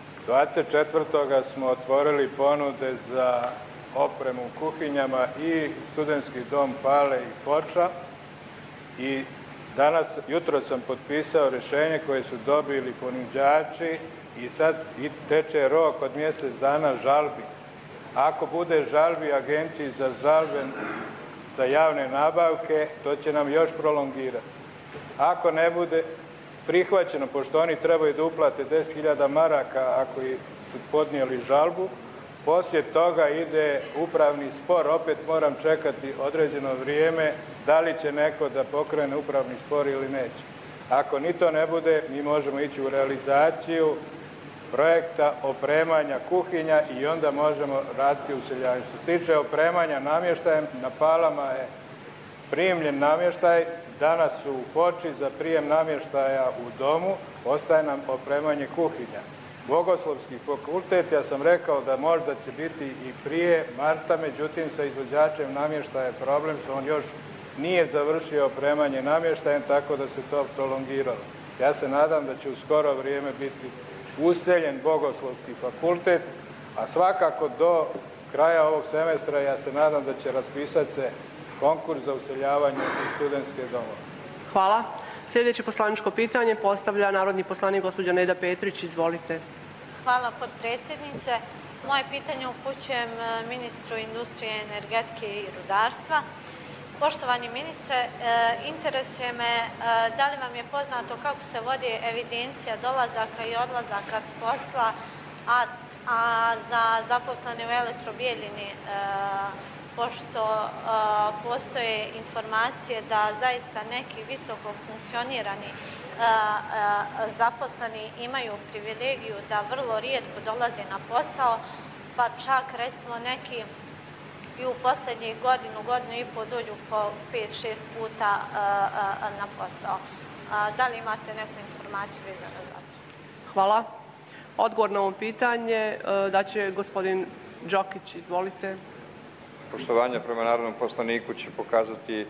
24. smo otvorili ponude za opremu u kuhinjama i studentski dom Pale i Foča i jutro sam potpisao rješenje koje su dobili ponuđači i sad teče rok od mjesec dana žalbi. Ako bude žalbi Agenciji za žalbe za javne nabavke, to će nam još prolongirati. Ako ne bude prihvaćeno, pošto oni trebaju da uplate 10.000 maraka ako su podnijeli žalbu, poslije toga ide upravni spor, opet moram čekati određeno vrijeme da li će neko da pokrene upravni spor ili neće. Ako ni to ne bude, mi možemo ići u realizaciju projekta opremanja kuhinja i onda možemo raditi useljavanje. Što se tiče opremanja namještajem, na Palama je primljen namještaj, danas su u Foči za prijem namještaja u domu, ostaje nam opremanje kuhinja. Bogoslovski fakultet, ja sam rekao da možda će biti i prije marta, međutim sa izvođačem namještaja je problem, što on još nije završio opremanje namještajem, tako da se to prolongiralo. Ja se nadam da će u skoro vrijeme biti useljen Bogoslovski fakultet, a svakako do kraja ovog semestra ja se nadam da će raspisati se konkurs za useljavanje u studentske domove. Hvala. Sljedeće poslaničko pitanje postavlja narodni poslanik gospođa Neda Petrić. Izvolite. Hvala potpredsjednice. Moje pitanje upućujem ministru industrije, energetike i rudarstva. Poštovani ministre, interesuje me da li vam je poznato kako se vodi evidencija dolazaka i odlazaka s posla, a za zaposlene u Elektrobijeljini, pošto postoje informacije da zaista neki visoko funkcionirani zaposleni imaju privilegiju da vrlo rijetko dolaze na posao, pa čak recimo neki i u posljednjih godinu i pol dođu po 5-6 puta na posao. Da li imate neku informaciju vezano za to? Hvala. Odgovor na ovo pitanje daće gospodin Đokić. Izvolite. Poštovanje prema narodnom poslaniku će pokazati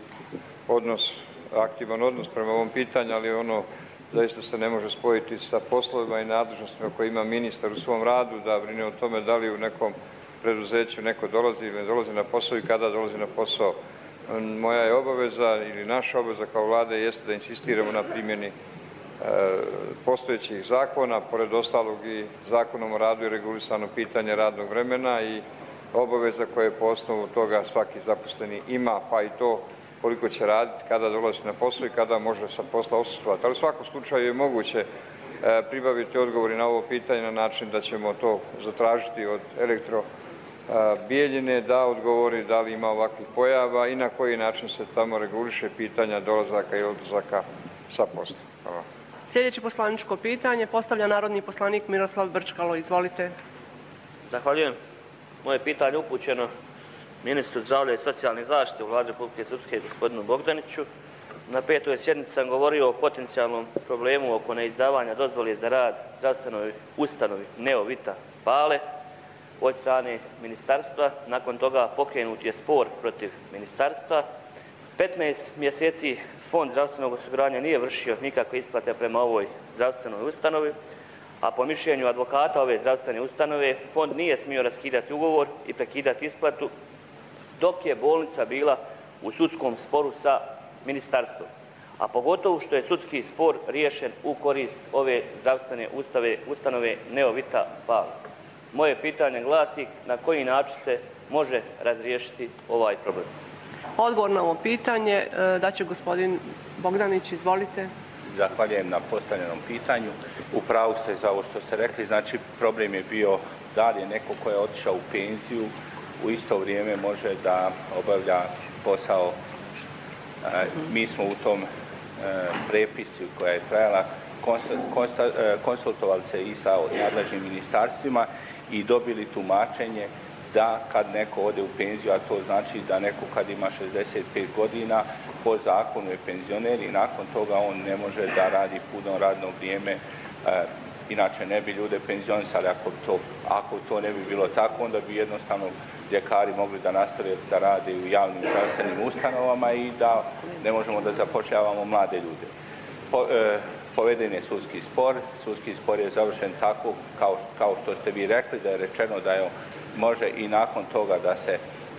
aktivan odnos prema ovom pitanju, ali ono zaista se ne može spojiti sa poslovima i nadležnostima koje ima ministar u svom radu, da brine o tome da li u nekom preduzeću neko dolazi ili ne dolazi na posao i kada dolazi na posao. Moja je obaveza ili naša obaveza kao Vlade jeste da insistiramo na primjeni postojećih zakona, pored ostalog i Zakonom o radu je regulisano pitanje radnog vremena i obaveza koje po osnovu toga svaki zaposleni ima, pa i to koliko će raditi, kada dolazi na posao i kada može sa posla odsustvovati. Ali u svakom slučaju je moguće pribaviti odgovori na ovo pitanje na način da ćemo to zatražiti od Elektrobijeljine da odgovori da li ima ovakvih pojava i na koji način se tamo reguliše pitanja dolazaka i odlazaka sa posla. Hvala. Sljedeće poslaničko pitanje postavlja narodni poslanik Miroslav Brčkalo. Izvolite. Zahvaljujem. Moje pitanje upućeno ministru zdravlja i socijalne zaštite u Vladi Republike Srpske, gospodinu Bogdaniću. Na 5. sjednici sam govorio o potencijalnom problemu oko neizdavanja dozvole za rad zdravstvenoj ustanovi Neovita Pale od strane ministarstva. Nakon toga pokrenut je spor protiv ministarstva. 15 mjeseci Fond zdravstvenog osiguranja nije vršio nikakve isplate prema ovoj zdravstvenoj ustanovi, a po mišljenju advokata ove zdravstvene ustanove Fond nije smio raskidati ugovor i prekidati isplatu dok je bolnica bila u sudskom sporu sa ministarstvom. A pogotovo što je sudski spor riješen u korist ove zdravstvene ustanove Neovita Pale. Moje pitanje glasi na koji način se može razriješiti ovaj problem. Odgovor na ovo pitanje daće gospodin Bogdanić. Izvolite. Zahvaljujem na postavljenom pitanju. U pravu ste za ovo što ste rekli. Znači, problem je bio da li je neko ko je otišao u penziju u isto vrijeme može da obavlja posao. Mi smo u tom prepisu koja je trajala konsultovali se i sa nadležnim ministarstvima i dobili tumačenje da kad neko ode u penziju, a to znači da neko kad ima 65 godina po zakonu je penzioner i nakon toga on ne može da radi puno radno vrijeme, inače ne bi ljude penzionisali. Ako to ne bi bilo tako, onda bi jednostavno ljekari mogli da nastave da rade u javnim zdravstvenim ustanovama i da ne možemo da zapošljavamo mlade ljude. Poveden je sudski spor je završen tako kao što ste vi rekli, da je rečeno da je može i nakon toga da se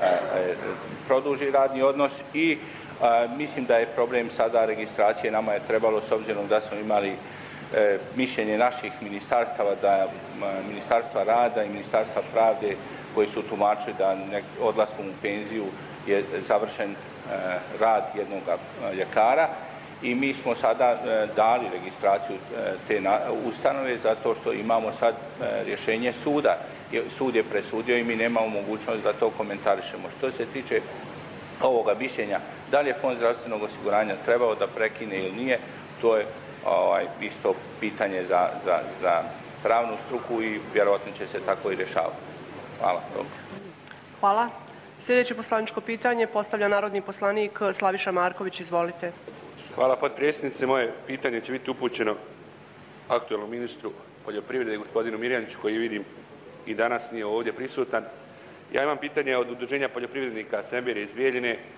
produži radni odnos i mislim da je problem sada registracije. Nama je trebalo, s obzirom da smo imali mišljenje naših ministarstava, da Ministarstva rada i Ministarstva pravde koji su tumačili da odlaskom u penziju je završen rad jednog ljekara i mi smo sada dali registraciju te ustanove zato što imamo sad rješenje suda. Sud je presudio i mi nemamo mogućnost da to komentarišemo. Što se tiče ovoga mišljenja, da li je Fond zdravstvenog osiguranja trebao da prekine ili nije, to je isto pitanje za pravnu struku i vjerojatno će se tako i rješavati. Hvala. Hvala. Sljedeće poslaničko pitanje postavlja narodni poslanik Slaviša Marković. Izvolite. Hvala potpredsjednice. Moje pitanje će biti upućeno aktualnom ministru poljoprivrede gospodinu Mirjaniću koji vidim i danas nije ovdje prisutan. Ja imam pitanje od Udruženja poljoprivrednika Semberije iz Bijeljine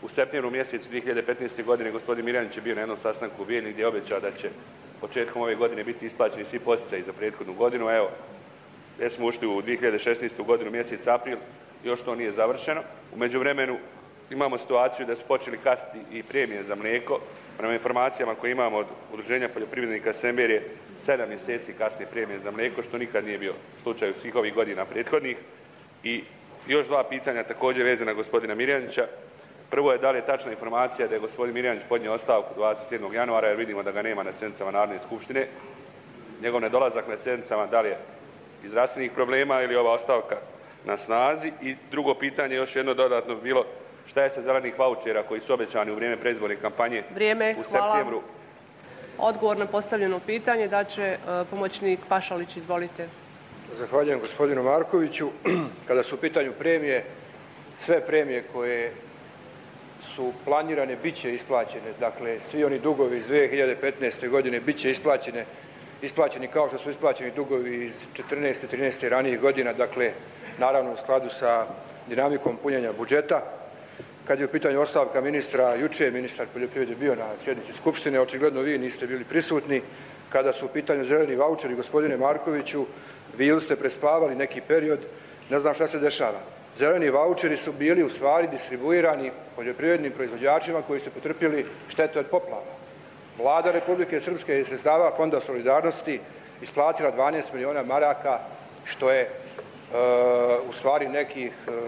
U septembru mjesecu 2015. godine gospodin Mirjanić je bio na jednom sastanku u Bijeni gdje je obećao da će početkom ove godine biti isplaćeni svi poticaji za prethodnu godinu. Evo, već smo ušli u 2016. godinu, mjesec april, još to nije završeno. U međuvremenu imamo situaciju da su počeli kasniti i premije za mlijeko. Prema informacijama koje imamo od Udruženja poljoprivrednika Sember je 7 mjeseci kasnije premije za mlijeko, što nikad nije bio slučaj u svih ovih godina prethodnih. I još dva pitanja također vezana gospodina Mirjanića. Prvo je da li je tačna informacija da je gospodin Mirjanić podnio ostavku 27. januara, jer vidimo da ga nema na sjednicama Narodne skupštine. Njegov nedolazak na sjednicama da li je iz zdravstvenih problema ili ova ostavka na snazi. I drugo pitanje, još jedno dodatno bilo, šta je sa zelenih vaučera koji su obećani u vrijeme predizborne kampanje u septembru? Odgovor na postavljeno pitanje daće pomoćnik Pašalić, izvolite. Zahvaljujem gospodinu Markoviću. Kada su u pitanju premije, sve premije koje su planirane bit će isplaćene. Dakle, svi oni dugovi iz 2015. godine bit će isplaćeni kao što su isplaćeni dugovi iz 14. 13. ranijih godina, dakle, naravno u skladu sa dinamikom punjenja budžeta. Kad je u pitanju ostavka ministra, juče je ministar poljoprivrede bio na sjednici Skupštine, očigledno vi niste bili prisutni. Kada su u pitanju zeleni vaučeri, gospodine Markoviću, vi ili ste prespavali neki period, ne znam šta se dešava. Zeleni vaučeri su bili u stvari distribuirani poljoprivrednim proizvođačima koji su potrpili štete od poplava. Vlada Republike Srpske je iz sredstava Fonda solidarnosti isplatila 12 miliona maraka, što je u stvari nekih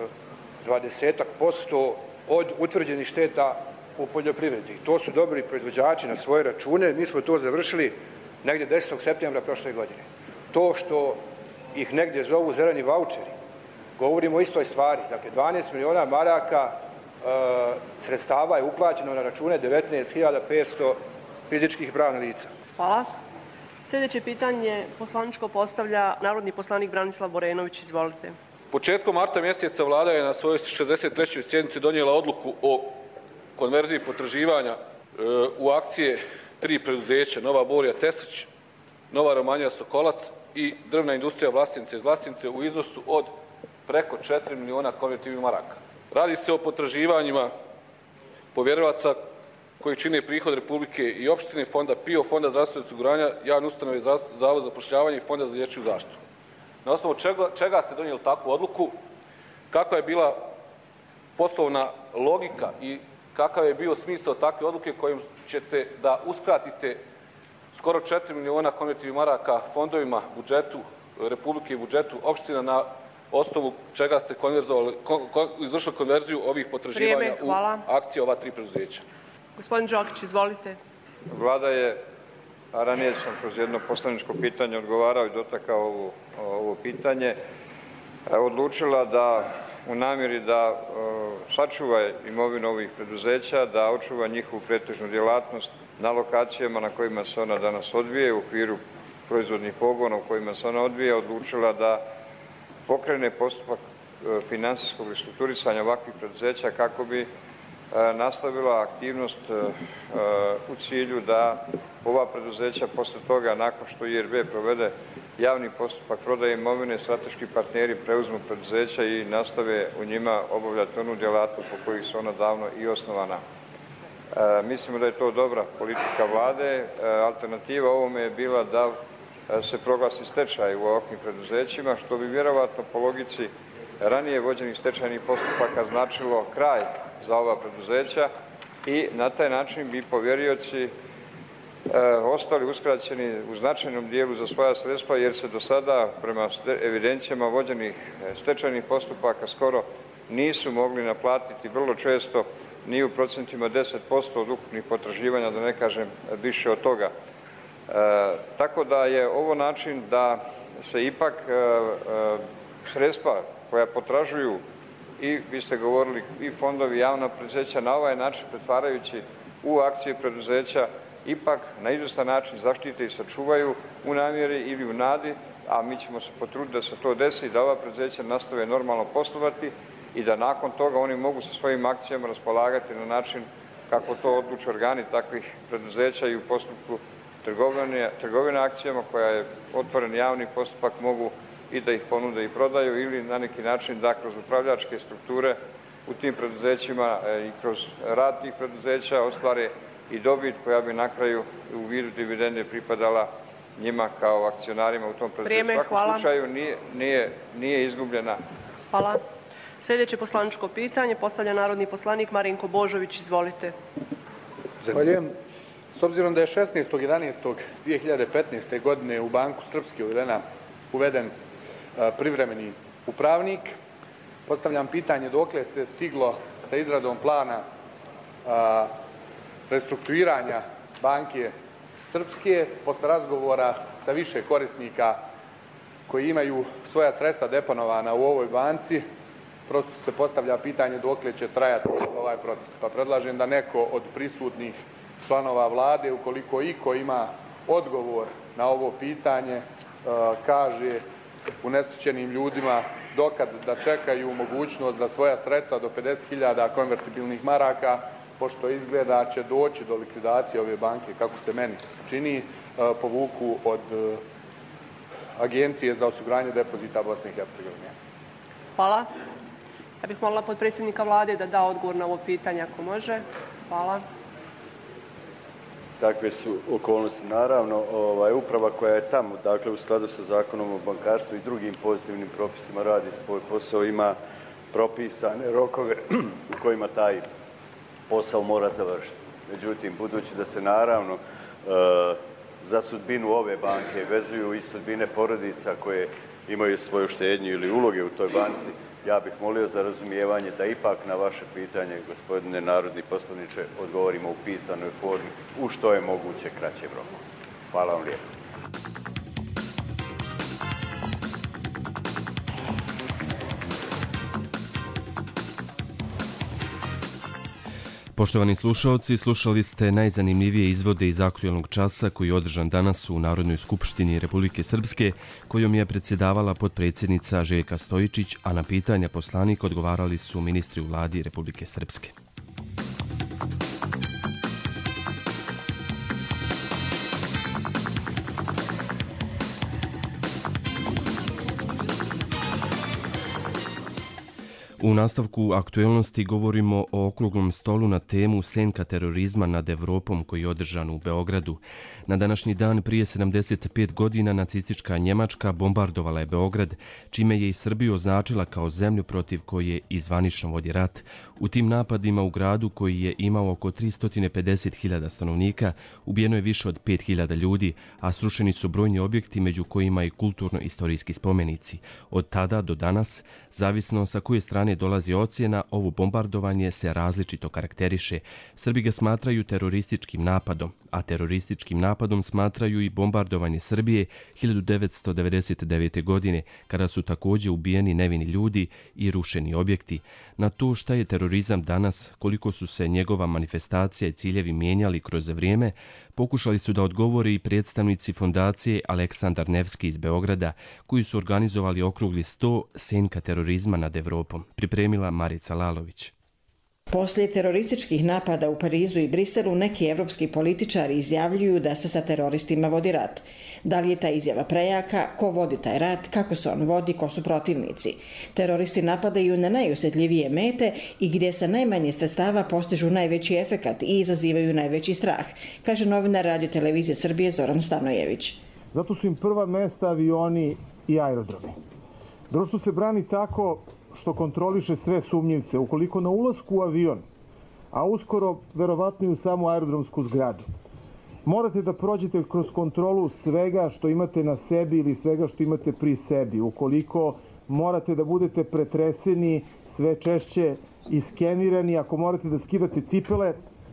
20% od utvrđenih šteta u poljoprivredi. To su dobili proizvođači na svoje račune. Mi smo to završili negdje 10. septembra prošle godine. To što ih negdje zovu zeleni vaučeri, govorimo o istoj stvari. Dakle, 12 miliona maraka sredstava je uplaćeno na račune 19.500 fizičkih i pravnih lica. Hvala. Sljedeće pitanje poslaničko postavlja narodni poslanik Branislav Borenović. Izvolite. Početkom marta mjeseca Vlada je na svojoj 63. sjednici donijela odluku o konverziji potraživanja u akcije 3 preduzeća, Nova Borija Teslić, Nova Romanija Sokolac i Drvna industrija Vlasince iz Vlasince u iznosu od preko 4 miliona konvertibilnih maraka. Radi se o potraživanjima povjerilaca koji čine prihod Republike i opštine, Fonda PIO, Fonda zdravstvenog osiguranja, javne ustanove Zavod za zapošljavanje i Fonda za dječju zaštitu. Na osnovu čega ste donijeli takvu odluku, kakva je bila poslovna logika i kakav je bio smisao takve odluke kojom ćete da uskratite skoro 4 miliona konvertibilnih maraka fondovima, budžetu Republike i budžetu opština, na osnovu čega ste izvršili konverziju ovih potraživanja u akcije ova 3 preduzeća? Gospodin Đokić, izvolite. Vlada je, a ranije sam kroz jedno poslaničko pitanje odgovarao i dotakao ovo pitanje, odlučila da u namjeri da sačuva imovinu ovih preduzeća, da očuva njihovu pretežnu djelatnost na lokacijama na kojima se ona danas odvije, u okviru proizvodnih pogona u kojima se ona odvije, odlučila da pokrene postupak finansijskog restrukturisanja ovakvih preduzeća kako bi nastavila aktivnost u cilju da ova preduzeća posle toga, nakon što IRB provede javni postupak prodaje imovine, strateški partneri preuzmu preduzeća i nastave u njima obavljati onu djelatnost po kojih su ona davno i osnovana. Mislimo da je to dobra politika Vlade. Alternativa ovome je bila da se proglasi stečaj u ovakvim preduzećima, što bi vjerovatno po logici ranije vođenih stečajnih postupaka značilo kraj za ova preduzeća i na taj način bi povjerioci ostali uskraćeni u značajnom dijelu za svoja sredstva, jer se do sada prema evidencijama vođenih stečajnih postupaka skoro nisu mogli naplatiti, vrlo često ni u procentima 10% od ukupnih potraživanja, da ne kažem više od toga. Tako da je ovo način da se ipak sredstva koja potražuju i, vi ste govorili, i fondovi, javna preduzeća, na ovaj način pretvarajući u akcije preduzeća, ipak na izvjestan način zaštite i sačuvaju u namjeri ili u nadi, a mi ćemo se potruditi da se to desi, da ova preduzeća nastave normalno poslovati i da nakon toga oni mogu sa svojim akcijama raspolagati na način kako to odluče organi takvih preduzeća i u postupku trgovine akcijama koja je otvoren javni postupak, mogu i da ih ponude i prodaju ili na neki način da kroz upravljačke strukture u tim preduzećima i kroz rad tih preduzeća ostvare i dobit koja bi na kraju u vidu dividende pripadala njima kao akcionarima u tom preduzeću. U svakom slučaju nije izgubljena. Hvala. Sljedeće poslaničko pitanje postavlja narodni poslanik Marinko Božović. Izvolite. Zahvaljujem. S obzirom da je 16.11.2015. godine u Banku Srpske uveden privremeni upravnik, postavljam pitanje dokle se stiglo sa izradom plana restrukturiranja Banke Srpske posle razgovora sa više korisnika koji imaju svoja sredstva deponovana u ovoj banci. Prosto se postavlja pitanje dokle će trajati ovaj proces. Pa predlažem da neko od prisutnih članova vlade, ukoliko iko ima odgovor na ovo pitanje, kaže unesrećenim ljudima dokad da čekaju mogućnost da svoja sredstva do 50.000 konvertibilnih maraka, pošto izgleda će doći do likvidacije ove banke, kako se meni čini, povuku od Agencije za osiguranje depozita Bosne i Hercegovine. Hvala. Ja bih molila potpredsjednika vlade da da odgovor na ovo pitanje, ako može. Hvala. Takve su okolnosti. Naravno, uprava koja je tamo, dakle u skladu sa zakonom o bankarstvu i drugim pozitivnim propisima radi svoj posao, ima propisane rokove u kojima taj posao mora završiti. Međutim, budući da se naravno za sudbinu ove banke vezuju i sudbine porodica koje imaju svoju štednju ili uloge u toj banci, ja bih molio za razumijevanje da ipak na vaše pitanje, gospodine narodni poslaniče, odgovorimo u pisanoj formi u što je moguće kraćem roku. Hvala vam lijepo. Poštovani slušalci, slušali ste najzanimljivije izvode iz aktualnog časa koji je održan danas u Narodnoj skupštini Republike Srpske, kojom je predsjedavala potpredsjednica Željka Stojičić, a na pitanja poslanika odgovarali su ministri u vladi Republike Srpske. U nastavku aktuelnosti govorimo o okruglom stolu na temu senka terorizma nad Evropom koji je održan u Beogradu. Na današnji dan prije 75 godina nacistička Njemačka bombardovala je Beograd, čime je i Srbiju označila kao zemlju protiv koje i zvanično vodi rat. U tim napadima u gradu koji je imao oko 350.000 stanovnika ubijeno je više od 5.000 ljudi, a srušeni su brojni objekti među kojima i kulturno-istorijski spomenici. Od tada do danas, zavisno sa koje strane dolazi ocjena, ovo bombardovanje se različito karakteriše. Srbi ga smatraju terorističkim napadom, a terorističkim napadom smatraju i bombardovanje Srbije 1999. godine, kada su također ubijeni nevini ljudi i rušeni objekti. Na to šta je terorizam danas, koliko su se njegova manifestacija i ciljevi mijenjali kroz vrijeme, pokušali su da odgovore i predstavnici fondacije Aleksandar Nevski iz Beograda, koji su organizovali okrugli sto senka terorizma nad Evropom. Pripremila Marica Lalović. Poslije terorističkih napada u Parizu i Briselu, neki evropski političari izjavljuju da se sa teroristima vodi rat. Da li je ta izjava prejaka, ko vodi taj rat, kako se on vodi, ko su protivnici. Teroristi napadaju na najosjetljivije mete i gdje sa najmanje sredstava postižu najveći efekat i izazivaju najveći strah, kaže novinar Radio Televizije Srbije Zoran Stanojević. Zato su im prva mesta avioni i aerodromi. Društvo se brani tako što kontroliše sve sumnjivce. Ukoliko na ulasku u avion, a uskoro verovatno i u samu aerodromsku zgradu, morate da prođete kroz kontrolu svega što imate na sebi ili svega što imate pri sebi. Ukoliko morate da budete pretreseni, sve češće iskenirani, ako morate da skidate cipele,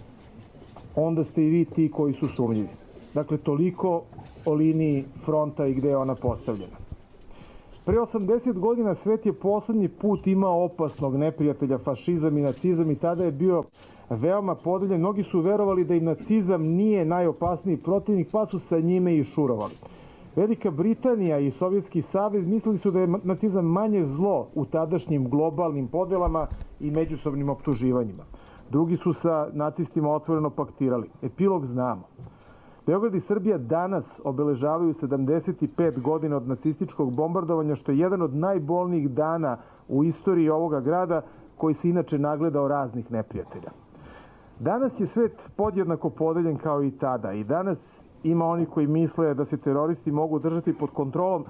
onda ste i vi ti koji su sumnjivi. Dakle, toliko o liniji fronta i gde je ona postavljena. Pre 80 godina svet je poslednji put imao opasnog neprijatelja, fašizam i nacizam, i tada je bio veoma podeljen. Mnogi su verovali da im nacizam nije najopasniji protivnik, pa su sa njime i šurovali. Velika Britanija i Sovjetski savez mislili su da je nacizam manje zlo u tadašnjim globalnim podelama i međusobnim optuživanjima. Drugi su sa nacistima otvoreno paktirali. Epilog znamo. Beograd i Srbija danas obeležavaju 75 godina od nacističkog bombardovanja, što je jedan od najbolnijih dana u istoriji ovoga grada, koji se inače nagledao raznih neprijatelja. Danas je svet podjednako podeljen kao i tada i danas ima oni koji misle da se teroristi mogu držati pod kontrolom,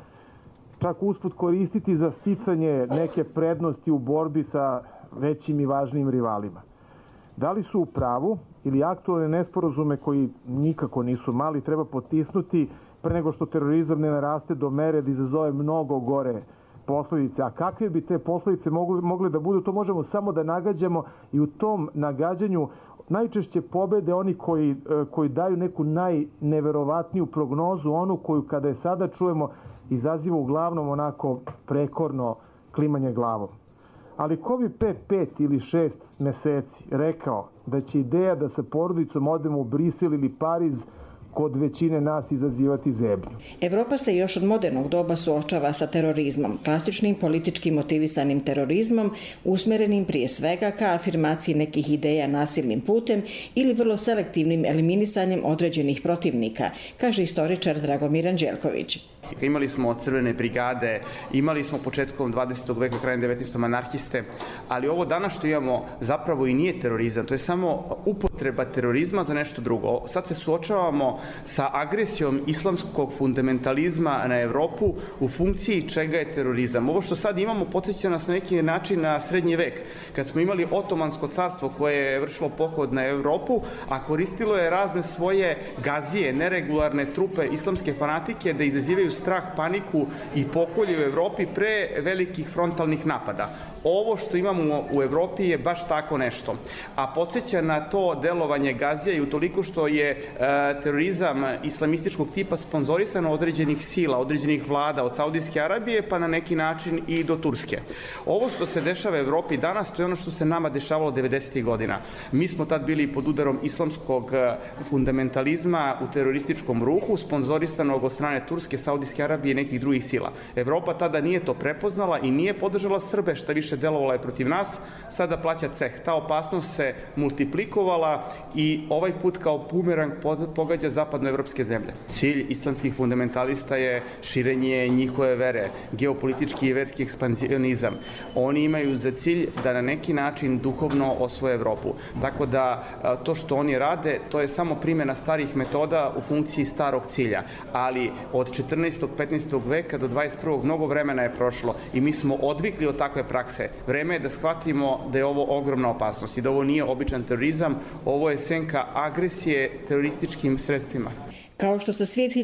čak usput koristiti za sticanje neke prednosti u borbi sa većim i važnijim rivalima. Da li su u pravu ili aktualne nesporazume koji nikako nisu mali treba potisnuti pre nego što terorizam ne naraste do mere da izazove mnogo gore posledice. A kakve bi te posledice mogle da budu, to možemo samo da nagađamo i u tom nagađanju najčešće pobede oni koji daju neku najneverovatniju prognozu, onu koju kada je sada čujemo izaziva uglavnom onako prekorno klimanje glavom. Ali ko bi 5 ili 6 meseci rekao da će ideja da sa porodicom odemo u Brisel ili Pariz kod većine nas izazivati zebnju. Evropa se još od modernog doba suočava sa terorizmom, klasičnim politički motivisanim terorizmom, usmerenim prije svega ka afirmaciji nekih ideja nasilnim putem ili vrlo selektivnim eliminisanjem određenih protivnika, kaže istoričar Dragomir Anđelković. Imali smo crvene brigade, imali smo početkom 20. veka, krajem 19. anarhiste, ali ovo danas što imamo zapravo i nije terorizam, to je samo upotreba terorizma za nešto drugo. Sad se suočavamo sa agresijom islamskog fundamentalizma na Evropu u funkciji čega je terorizam. Ovo što sad imamo podsjeća nas na neki način na srednji vek, kad smo imali Otomansko carstvo koje je vršilo pohod na Evropu, a koristilo je razne svoje gazije, neregularne trupe islamske fanatike da izazivaju strah, paniku i pokolje u Evropi pre velikih frontalnih napada. Ovo što imamo u Evropi je baš tako nešto. A podsjeća na to delovanje gazija i utoliko što je terorizam islamističkog tipa sponzorisan od određenih sila, određenih vlada, od Saudijske Arabije pa na neki način i do Turske. Ovo što se dešava u Evropi danas, to je ono što se nama dešavalo 90. godina. Mi smo tad bili pod udarom islamskog fundamentalizma u terorističkom ruhu, sponzorisanog od strane Turske, Saudijske Arabije i nekih drugih sila. Evropa tada nije to prepoznala i nije podržala Srbe, šta više delovala je protiv nas, sada plaća ceh. Ta opasnost se multiplikovala i ovaj put kao bumerang pogađa zapadnoevropske zemlje. Cilj islamskih fundamentalista je širenje njihove vere, geopolitički i verski ekspanzionizam. Oni imaju za cilj da na neki način duhovno osvoje Evropu. Tako da to što oni rade, to je samo primjena starih metoda u funkciji starog cilja. Ali od 14. 15. veka do 21. mnogo vremena je prošlo i mi smo odvikli od takve prakse. Vreme je da shvatimo da je ovo ogromna opasnost i da ovo nije običan terorizam, ovo je senka agresije terorističkim sredstvima. Kao što se svijet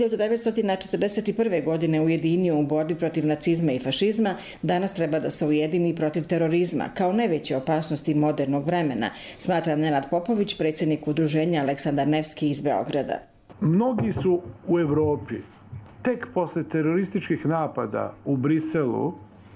1941. godine ujedinio u borbi protiv nacizma i fašizma, danas treba da se ujedini protiv terorizma, kao najveće opasnosti modernog vremena, smatra Nenad Popović, predsjednik udruženja Aleksandar Nevski iz Beograda. Mnogi su u Evropi tek posle terorističkih napada u Briselu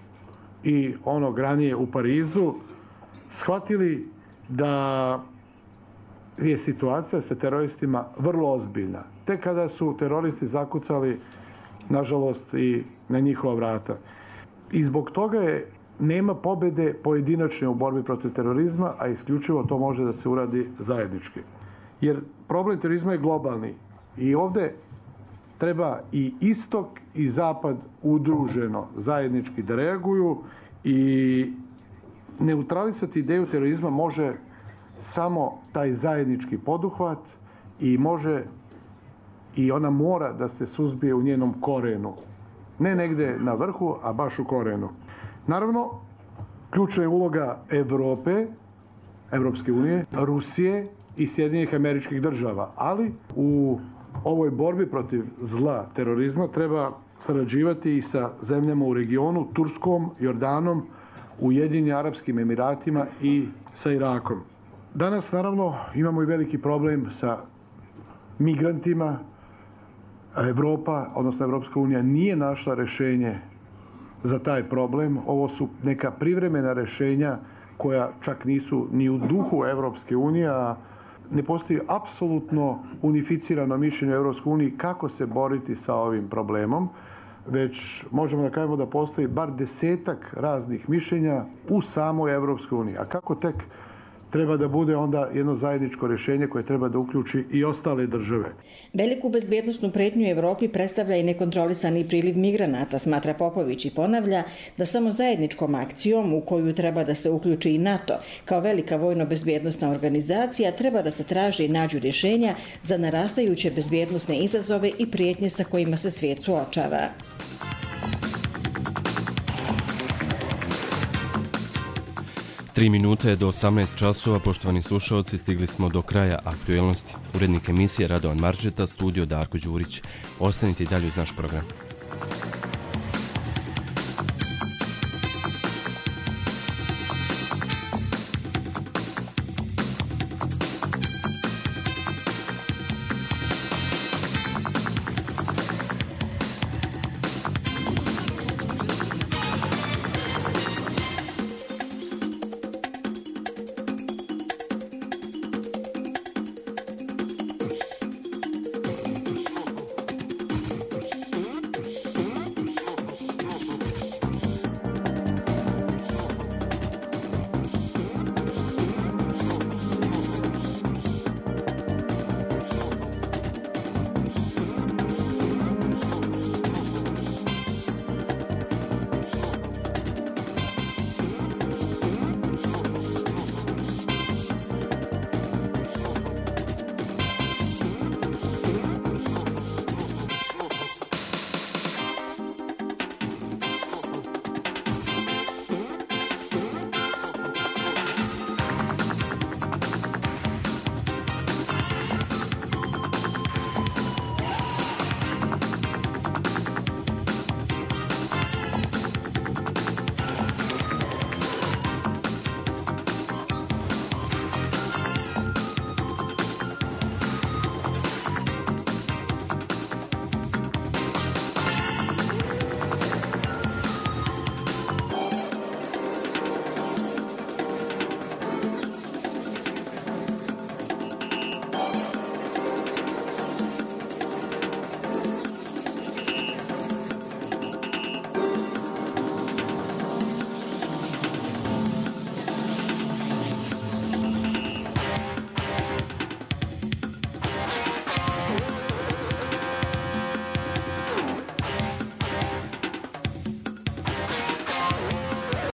i onog ranije u Parizu shvatili da je situacija sa teroristima vrlo ozbiljna. Tek kada su teroristi zakucali, nažalost, i na njihova vrata. I zbog toga nema pobede pojedinačne u borbi protiv terorizma, a isključivo to može da se uradi zajednički. Jer problem terorizma je globalni i ovde treba i istok i zapad udruženo zajednički da reaguju i neutralisati ideju terorizma može samo taj zajednički poduhvat i ona mora da se suzbije u njenom korenu. Ne negde na vrhu, a baš u korenu. Naravno, ključna je uloga Evrope, Evropske unije, Rusije i Sjedinjenih Američkih Država, ali u ovoj borbi protiv zla terorizma treba sarađivati i sa zemljama u regionu, Turskom, Jordanom, Ujedinjenim Arapskim Emiratima i sa Irakom. Danas, naravno, imamo i veliki problem sa migrantima. Evropa, odnosno Evropska unija, nije našla rešenje za taj problem. Ovo su neka privremena rešenja koja čak nisu ni u duhu Evropske unije, a ne postoji apsolutno unificirano mišljenje u Evropskoj uniji kako se boriti sa ovim problemom, već možemo da kažemo da postoji bar 10-ak raznih mišljenja u samoj Evropskoj uniji. A kako tek treba da bude onda jedno zajedničko rješenje koje treba da uključi i ostale države. Veliku bezbjednosnu pretnju Evropi predstavlja i nekontrolisani priliv migranata, smatra Popović i ponavlja da samo zajedničkom akcijom u koju treba da se uključi i NATO kao velika vojno-bezbjednosna organizacija treba da se traži i nađu rješenja za narastajuće bezbjednosne izazove i prijetnje sa kojima se svijet suočava. Tri minute do 18 časova, poštovani slušalci, stigli smo do kraja aktuelnosti. Urednik emisije Radovan Marđeta, studio Darko Đurić. Ostanite i dalje uz naš program.